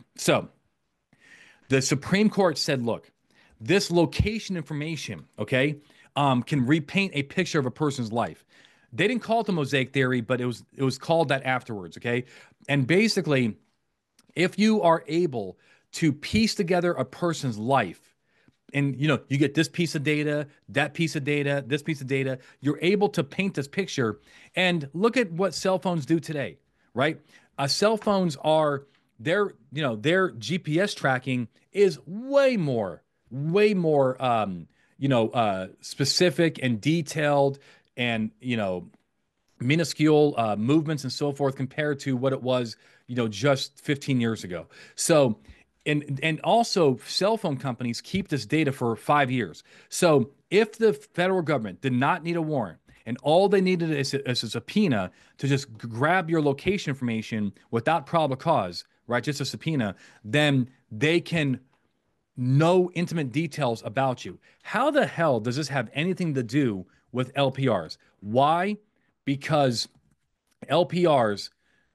the Supreme Court said, look, this location information, okay, can repaint a picture of a person's life. They didn't call it the mosaic theory, but it was called that afterwards, okay? And basically, if you are able to piece together a person's life, and you get this piece of data, that piece of data, this piece of data, you're able to paint this picture. And look at what cell phones do today, right? Cell phones are their GPS tracking is way more specific and detailed and minuscule movements and so forth compared to what it was just 15 years ago. So and also cell phone companies keep this data for 5 years. So if the federal government did not need a warrant and all they needed is a subpoena to just grab your location information without probable cause, right? Just a subpoena, then they can know intimate details about you. How the hell does this have anything to do with LPRs? Why? Because LPRs,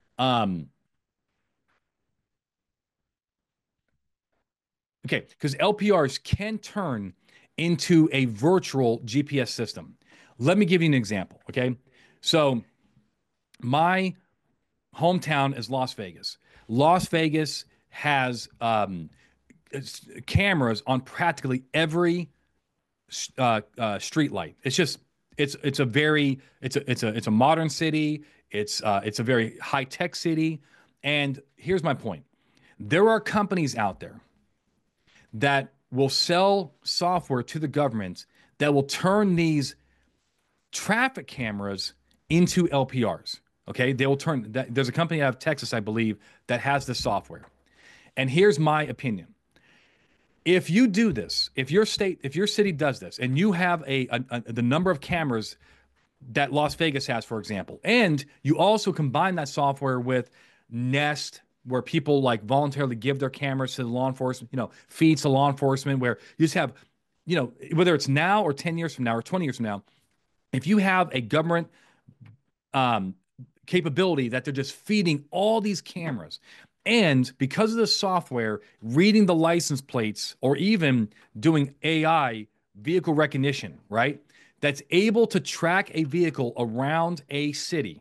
because LPRs can turn into a virtual GPS system. Let me give you an example, okay? So my hometown is Las Vegas. Las Vegas has cameras on practically every street light. It's a modern city. It's a very high tech city. And here's my point: there are companies out there that will sell software to the government that will turn these traffic cameras into LPRs. Okay, they will turn that. There's a company out of Texas, I believe, that has this software. And here's my opinion: if you do this, if your city does this, and you have the number of cameras that Las Vegas has, for example, and you also combine that software with Nest, where people like voluntarily give their cameras to the law enforcement, feeds to law enforcement, where you just have, whether it's now or 10 years from now or 20 years from now, if you have a government capability that they're just feeding all these cameras, and because of the software, reading the license plates or even doing AI vehicle recognition, right? That's able to track a vehicle around a city,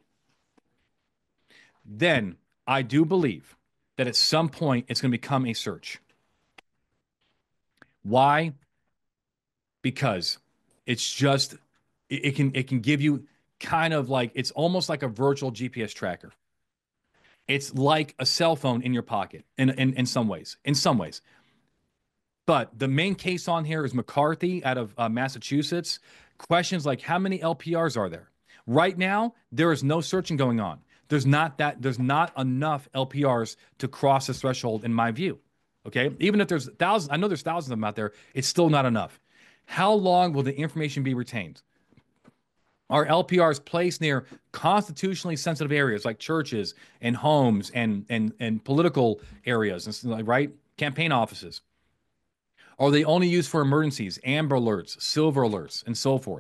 then I do believe that at some point it's going to become a search. Why? Because it's just, it can give you kind of like, it's almost like a virtual GPS tracker. It's like a cell phone in your pocket in some ways. But the main case on here is McCarthy out of Massachusetts. Questions like, how many LPRs are there? Right now, there is no searching going on. There's not enough LPRs to cross this threshold, in my view. Okay? Even if there's thousands, I know there's thousands of them out there, it's still not enough. How long will the information be retained? Are LPRs placed near constitutionally sensitive areas like churches and homes and political areas, and right? Campaign offices? Are they only used for emergencies, Amber Alerts, Silver Alerts, and so forth?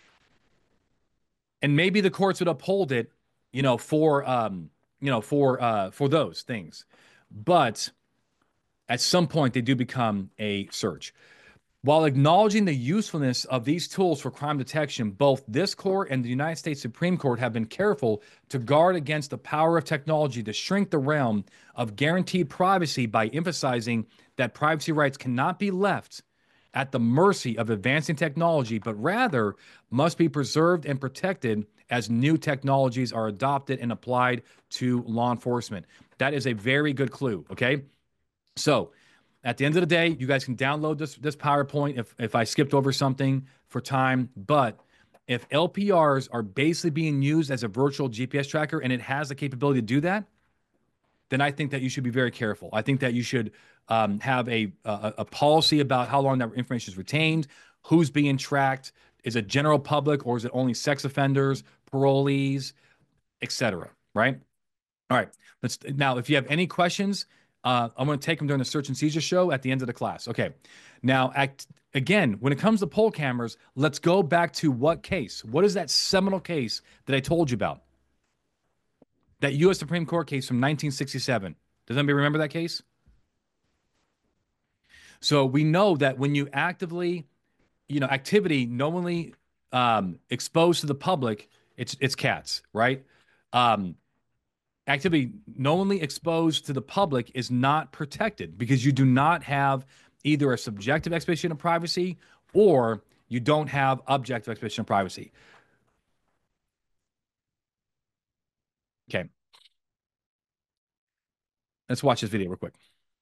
And maybe the courts would uphold it, for those things. But at some point, they do become a search. While acknowledging the usefulness of these tools for crime detection, both this court and the United States Supreme Court have been careful to guard against the power of technology to shrink the realm of guaranteed privacy by emphasizing that privacy rights cannot be left at the mercy of advancing technology, but rather must be preserved and protected as new technologies are adopted and applied to law enforcement. That is a very good clue, okay? So, at the end of the day, you guys can download this PowerPoint if I skipped over something for time. But if LPRs are basically being used as a virtual GPS tracker and it has the capability to do that, then I think that you should be very careful. I think that you should have a policy about how long that information is retained, who's being tracked, is it general public or is it only sex offenders, parolees, etc. Right? All right. Now, if you have any questions, I'm going to take them during the search and seizure show at the end of the class. Okay. Now, again, when it comes to poll cameras, let's go back to what case? What is that seminal case that I told you about? That U.S. Supreme Court case from 1967. Does anybody remember that case? So we know that when you activity knowingly exposed to the public, it's cats, right? Activity knowingly exposed to the public is not protected because you do not have either a subjective expectation of privacy or you don't have objective expectation of privacy. Okay. Let's watch this video real quick.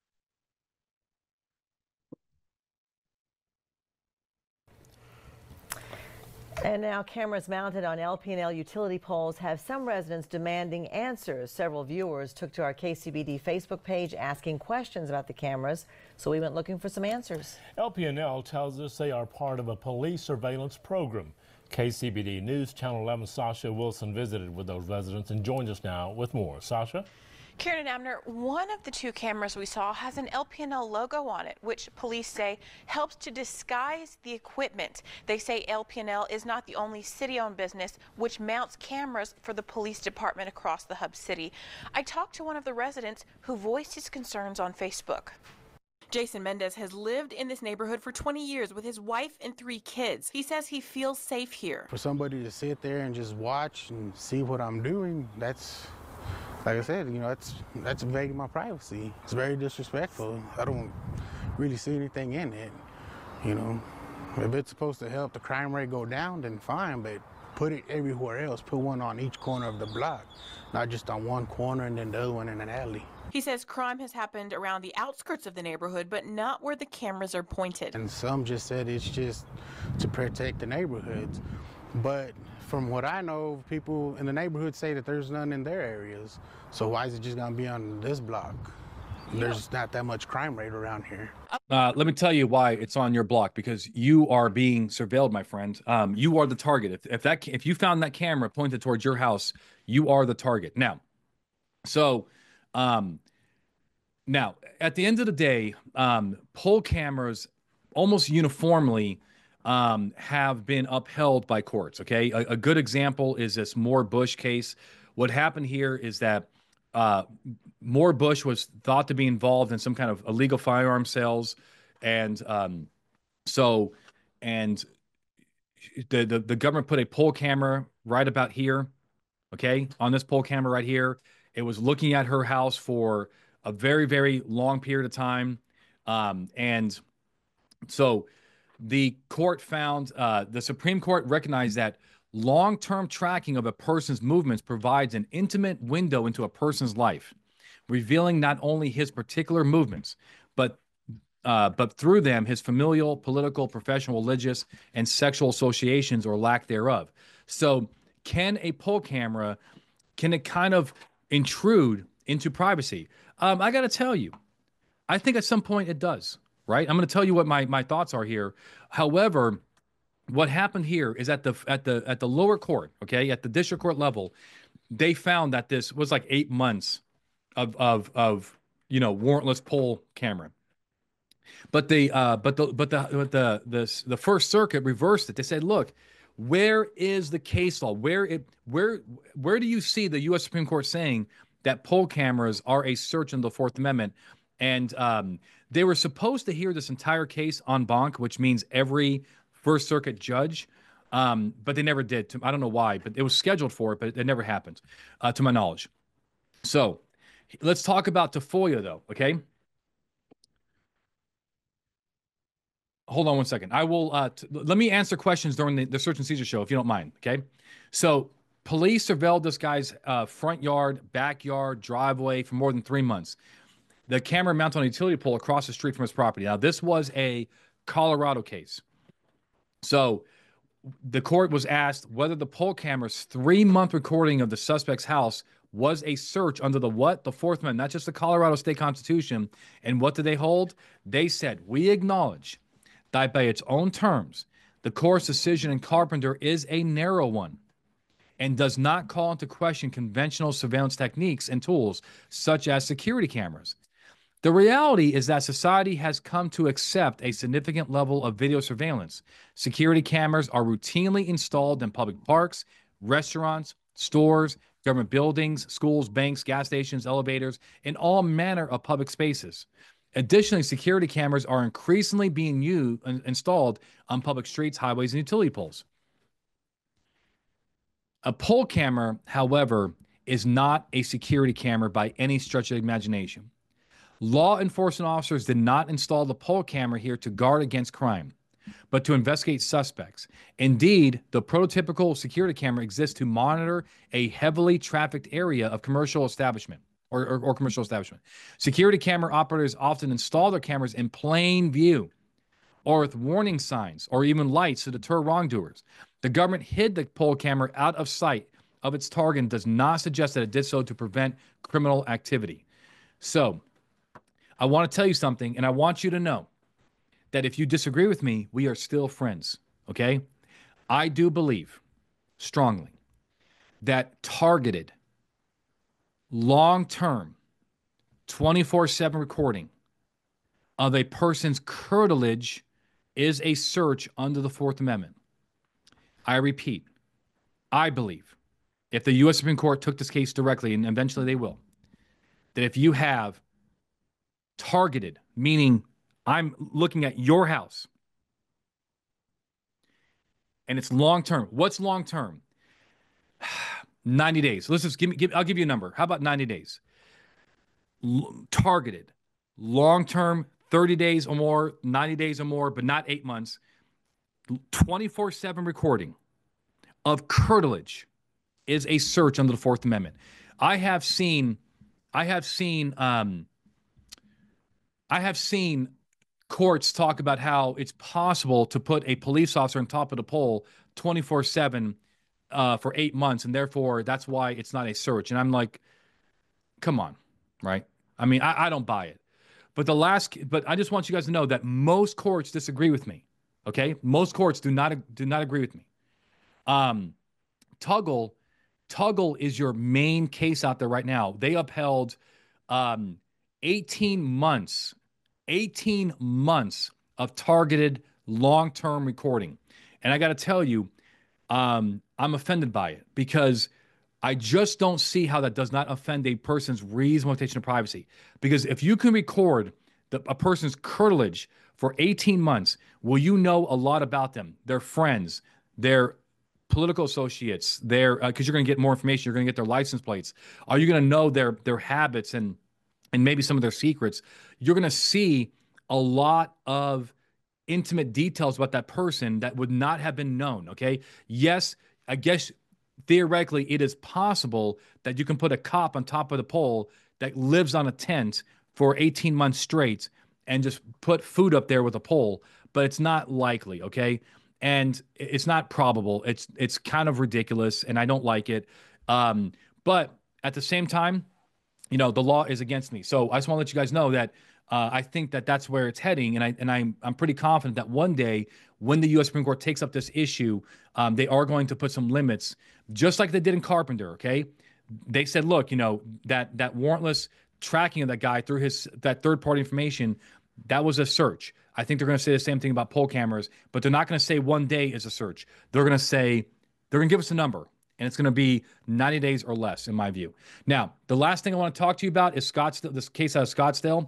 And now cameras mounted on LP&L utility poles have some residents demanding answers. Several viewers took to our KCBD Facebook page asking questions about the cameras, so we went looking for some answers. LP&L tells us they are part of a police surveillance program. KCBD News Channel 11 Sasha Wilson visited with those residents and joins us now with more. Sasha? Karen and Abner, one of the two cameras we saw has an LPNL logo on it, which police say helps to disguise the equipment. They say LPNL is not the only city-owned business which mounts cameras for the police department across the hub city. I talked to one of the residents who voiced his concerns on Facebook. Jason Mendez has lived in this neighborhood for 20 years with his wife and 3 kids. He says he feels safe here. For somebody to sit there and just watch and see what I'm doing, that's, like I said, you know, that's invading my privacy. It's very disrespectful. I don't really see anything in it, you know. If it's supposed to help the crime rate go down, then fine, but put it everywhere else. Put one on each corner of the block, not just on one corner and then the other one in an alley. He says crime has happened around the outskirts of the neighborhood, but not where the cameras are pointed. And some just said it's just to protect the neighborhoods. But from what I know, people in the neighborhood say that there's none in their areas. So why is it just gonna be on this block? There's not that much crime rate around here. Let me tell you why it's on your block, because you are being surveilled, my friend. You are the target. If you found that camera pointed towards your house, you are the target. Now, now at the end of the day, poll cameras almost uniformly have been upheld by courts. Okay, a good example is this Moore Bush case. What happened here is that Moore Bush was thought to be involved in some kind of illegal firearm sales, and the government put a poll camera right about here, okay, on this poll camera right here. It was looking at her house for a very, very long period of time, and so the court found, the Supreme Court recognized that long-term tracking of a person's movements provides an intimate window into a person's life, revealing not only his particular movements, but through them, his familial, political, professional, religious, and sexual associations or lack thereof. So can a poll camera, can it kind of intrude into privacy? I got to tell you, I think at some point it does, right? I'm going to tell you what my thoughts are here. However, what happened here is at the lower court, okay, at the district court level, they found that this was like 8 months of warrantless poll camera. But the First Circuit reversed it. They said, look, where is the case law? Where do you see the U.S. Supreme Court saying that poll cameras are a search under the Fourth Amendment? And they were supposed to hear this entire case en banc, which means every First Circuit judge, but they never did. I don't know why, but it was scheduled for it, but it never happened, to my knowledge. So let's talk about Tafoya, though, okay? Hold on one second. I will let me answer questions during the search and seizure show, if you don't mind, okay? So police surveilled this guy's front yard, backyard, driveway for more than 3 months. The camera mounted on a utility pole across the street from his property. Now, this was a Colorado case. So the court was asked whether the poll camera's 3-month recording of the suspect's house was a search under the what? The Fourth Amendment, not just the Colorado State Constitution. And what did they hold? They said, we acknowledge that by its own terms, the court's decision in Carpenter is a narrow one and does not call into question conventional surveillance techniques and tools such as security cameras. The reality is that society has come to accept a significant level of video surveillance. Security cameras are routinely installed in public parks, restaurants, stores, government buildings, schools, banks, gas stations, elevators, and all manner of public spaces. Additionally, security cameras are increasingly being installed on public streets, highways, and utility poles. A poll camera, however, is not a security camera by any stretch of the imagination. Law enforcement officers did not install the poll camera here to guard against crime, but to investigate suspects. Indeed, the prototypical security camera exists to monitor a heavily trafficked area of commercial establishment or commercial establishment. Security camera operators often install their cameras in plain view or with warning signs or even lights to deter wrongdoers. The government hid the poll camera out of sight of its target and does not suggest that it did so to prevent criminal activity. So, I want to tell you something, and I want you to know that if you disagree with me, we are still friends, okay? I do believe strongly that targeted, long-term 24/7 recording of a person's curtilage is a search under the Fourth Amendment. I repeat, I believe if the U.S. Supreme Court took this case directly, and eventually they will, that if you have targeted, meaning I'm looking at your house, and it's long-term. What's long-term? 90 days. Let's just I'll give you a number. How about 90 days? Targeted, long-term, 30 days or more, 90 days or more, but not 8 months. 24/7 recording of curtilage is a search under the Fourth Amendment. I have seen courts talk about how it's possible to put a police officer on top of the pole 24/7 for 8 months, and therefore that's why it's not a search. And I'm like, come on, right? I mean, I don't buy it. But I just want you guys to know that most courts disagree with me. Okay, most courts do not agree with me. Tuggle is your main case out there right now. They upheld 18 months of targeted long-term recording. And I got to tell you, I'm offended by it because I just don't see how that does not offend a person's reasonable expectation of privacy. Because if you can record a person's curtilage for 18 months, will you know a lot about them, their friends, their political associates, because you're going to get more information. You're going to get their license plates. Are you going to know their habits and maybe some of their secrets? You're going to see a lot of intimate details about that person that would not have been known, okay? Yes, I guess theoretically it is possible that you can put a cop on top of the pole that lives on a tent for 18 months straight and just put food up there with a pole, but it's not likely, okay? And it's not probable. It's kind of ridiculous, and I don't like it. But at the same time, the law is against me. So I just want to let you guys know that I think that that's where it's heading, and I'm pretty confident that one day when the U.S. Supreme Court takes up this issue, they are going to put some limits, just like they did in Carpenter. Okay, they said, look, that warrantless tracking of that guy through that third-party information, that was a search. I think they're going to say the same thing about poll cameras, but they're not going to say one day is a search. They're going to give us a number, and it's going to be 90 days or less, in my view. Now, the last thing I want to talk to you about is Scottsdale, this case out of Scottsdale.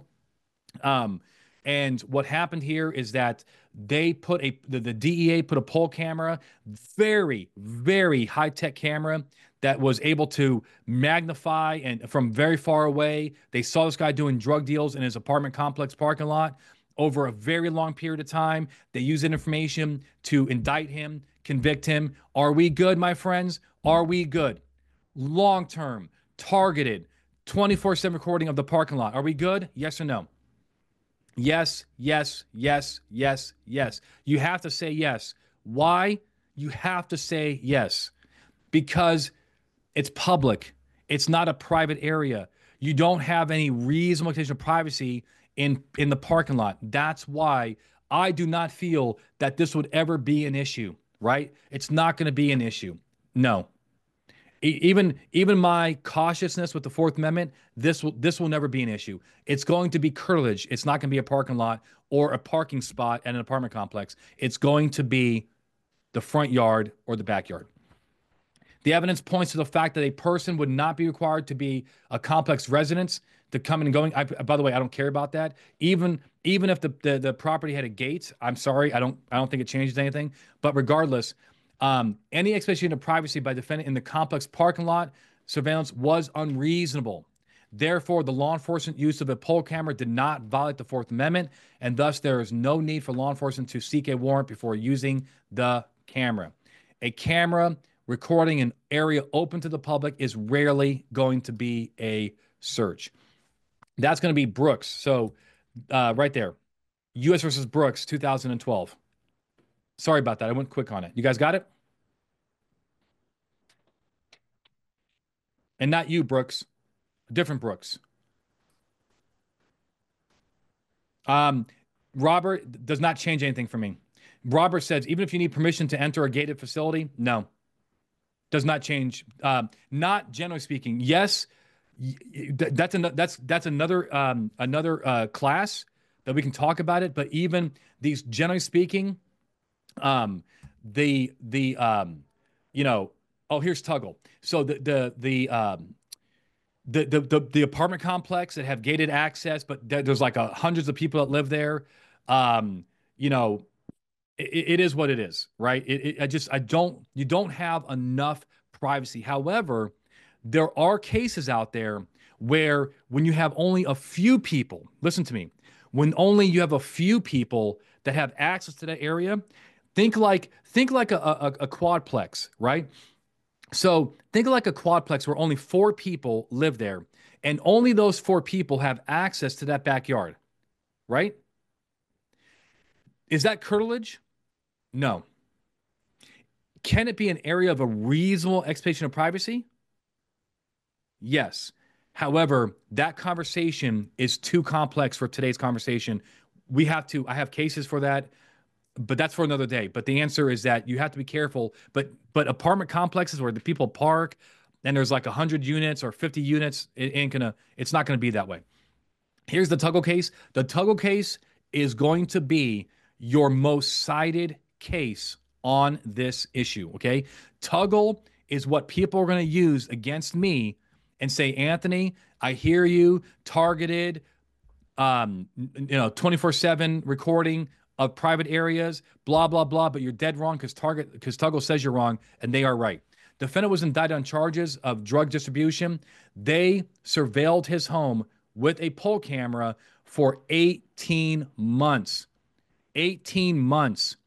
And what happened here is that they the DEA put a poll camera, very, very high-tech camera that was able to magnify and from very far away. They saw this guy doing drug deals in his apartment complex parking lot over a very long period of time. They used that information to indict him, convict him. Are we good, my friends? Are we good? Long-term, targeted, 24/7 recording of the parking lot. Are we good? Yes or no? Yes, yes, yes, yes, yes. You have to say yes. Why? You have to say yes. Because it's public. It's not a private area. You don't have any reasonable expectation of privacy in the parking lot. That's why I do not feel that this would ever be an issue, right? It's not going to be an issue. No. Even my cautiousness with the Fourth Amendment, this will never be an issue. It's going to be curtilage. It's not going to be a parking lot or a parking spot at an apartment complex. It's going to be the front yard or the backyard. The evidence points to the fact that a person would not be required to be a complex residence to come in and going. By the way, I don't care about that. Even if the property had a gate, I'm sorry, I don't think it changes anything. But regardless, any expectation of privacy by defendant in the complex parking lot surveillance was unreasonable. Therefore, the law enforcement use of a poll camera did not violate the Fourth Amendment, and thus there is no need for law enforcement to seek a warrant before using the camera. A camera recording an area open to the public is rarely going to be a search. That's going to be Brooks. So right there, U.S. versus Brooks, 2012. Sorry about that. I went quick on it. You guys got it? And not you, Brooks. A different Brooks. Robert does not change anything for me. Robert says, even if you need permission to enter a gated facility, no. Does not change. Not generally speaking. Yes, That's another class that we can talk about it. But even these, generally speaking, you know, oh, here's Tuggle. So the apartment complex that have gated access, but there's like hundreds of people that live there. You know, it is what it is, right? You don't have enough privacy. However, there are cases out there where when you have only a few people, listen to me, when only you have a few people that have access to that area, think like a quadplex, right? So think like a quadplex where only 4 people live there, and only those 4 people have access to that backyard, right? Is that curtilage? No. Can it be an area of a reasonable expectation of privacy? Yes. However, that conversation is too complex for today's conversation. I have cases for that, but that's for another day. But the answer is that you have to be careful. But apartment complexes where the people park and there's like 100 units or 50 units, it's not gonna be that way. Here's the Tuggle case. The Tuggle case is going to be your most cited case on this issue, okay? Tuggle is what people are going to use against me and say, Anthony, I hear you, targeted, 24/7 recording of private areas, blah, blah, blah, but you're dead wrong because Tuggle says you're wrong, and they are right. Defendant was indicted on charges of drug distribution. They surveilled his home with a poll camera for 18 months. 18 months.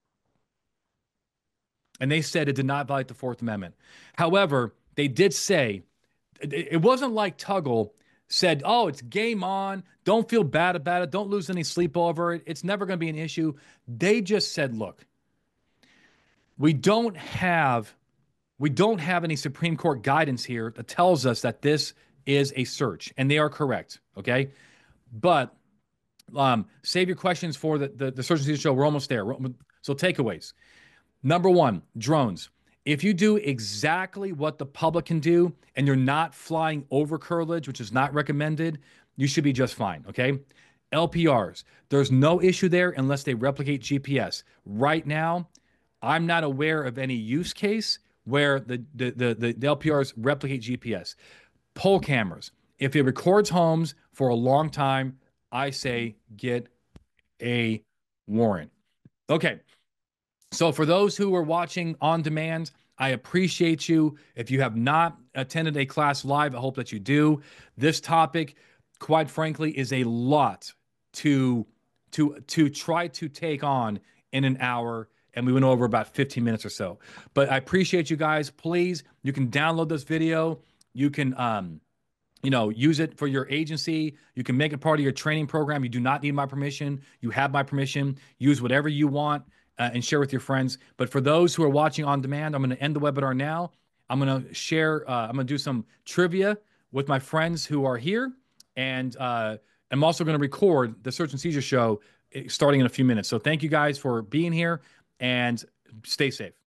And they said it did not violate the Fourth Amendment. However, they did say, it wasn't like Tuggle said, oh, it's game on. Don't feel bad about it. Don't lose any sleep over it. It's never going to be an issue. They just said, look, we don't have any Supreme Court guidance here that tells us that this is a search, and they are correct, okay? But save your questions for the Search and Seizure show. We're almost there. So takeaways. Number 1, drones. If you do exactly what the public can do and you're not flying over curtilage, which is not recommended, you should be just fine, okay? LPRs. There's no issue there unless they replicate GPS. Right now, I'm not aware of any use case where the LPRs replicate GPS. Poll cameras. If it records homes for a long time, I say get a warrant. Okay. So for those who are watching on demand, I appreciate you. If you have not attended a class live, I hope that you do. This topic, quite frankly, is a lot to try to take on in an hour, and we went over about 15 minutes or so. But I appreciate you guys. Please, you can download this video. You can use it for your agency. You can make it part of your training program. You do not need my permission. You have my permission. Use whatever you want and share with your friends. But for those who are watching on demand, I'm going to end the webinar now. I'm going to share, I'm going to do some trivia with my friends who are here. And I'm also going to record the Search and Seizure show starting in a few minutes. So thank you guys for being here, and stay safe.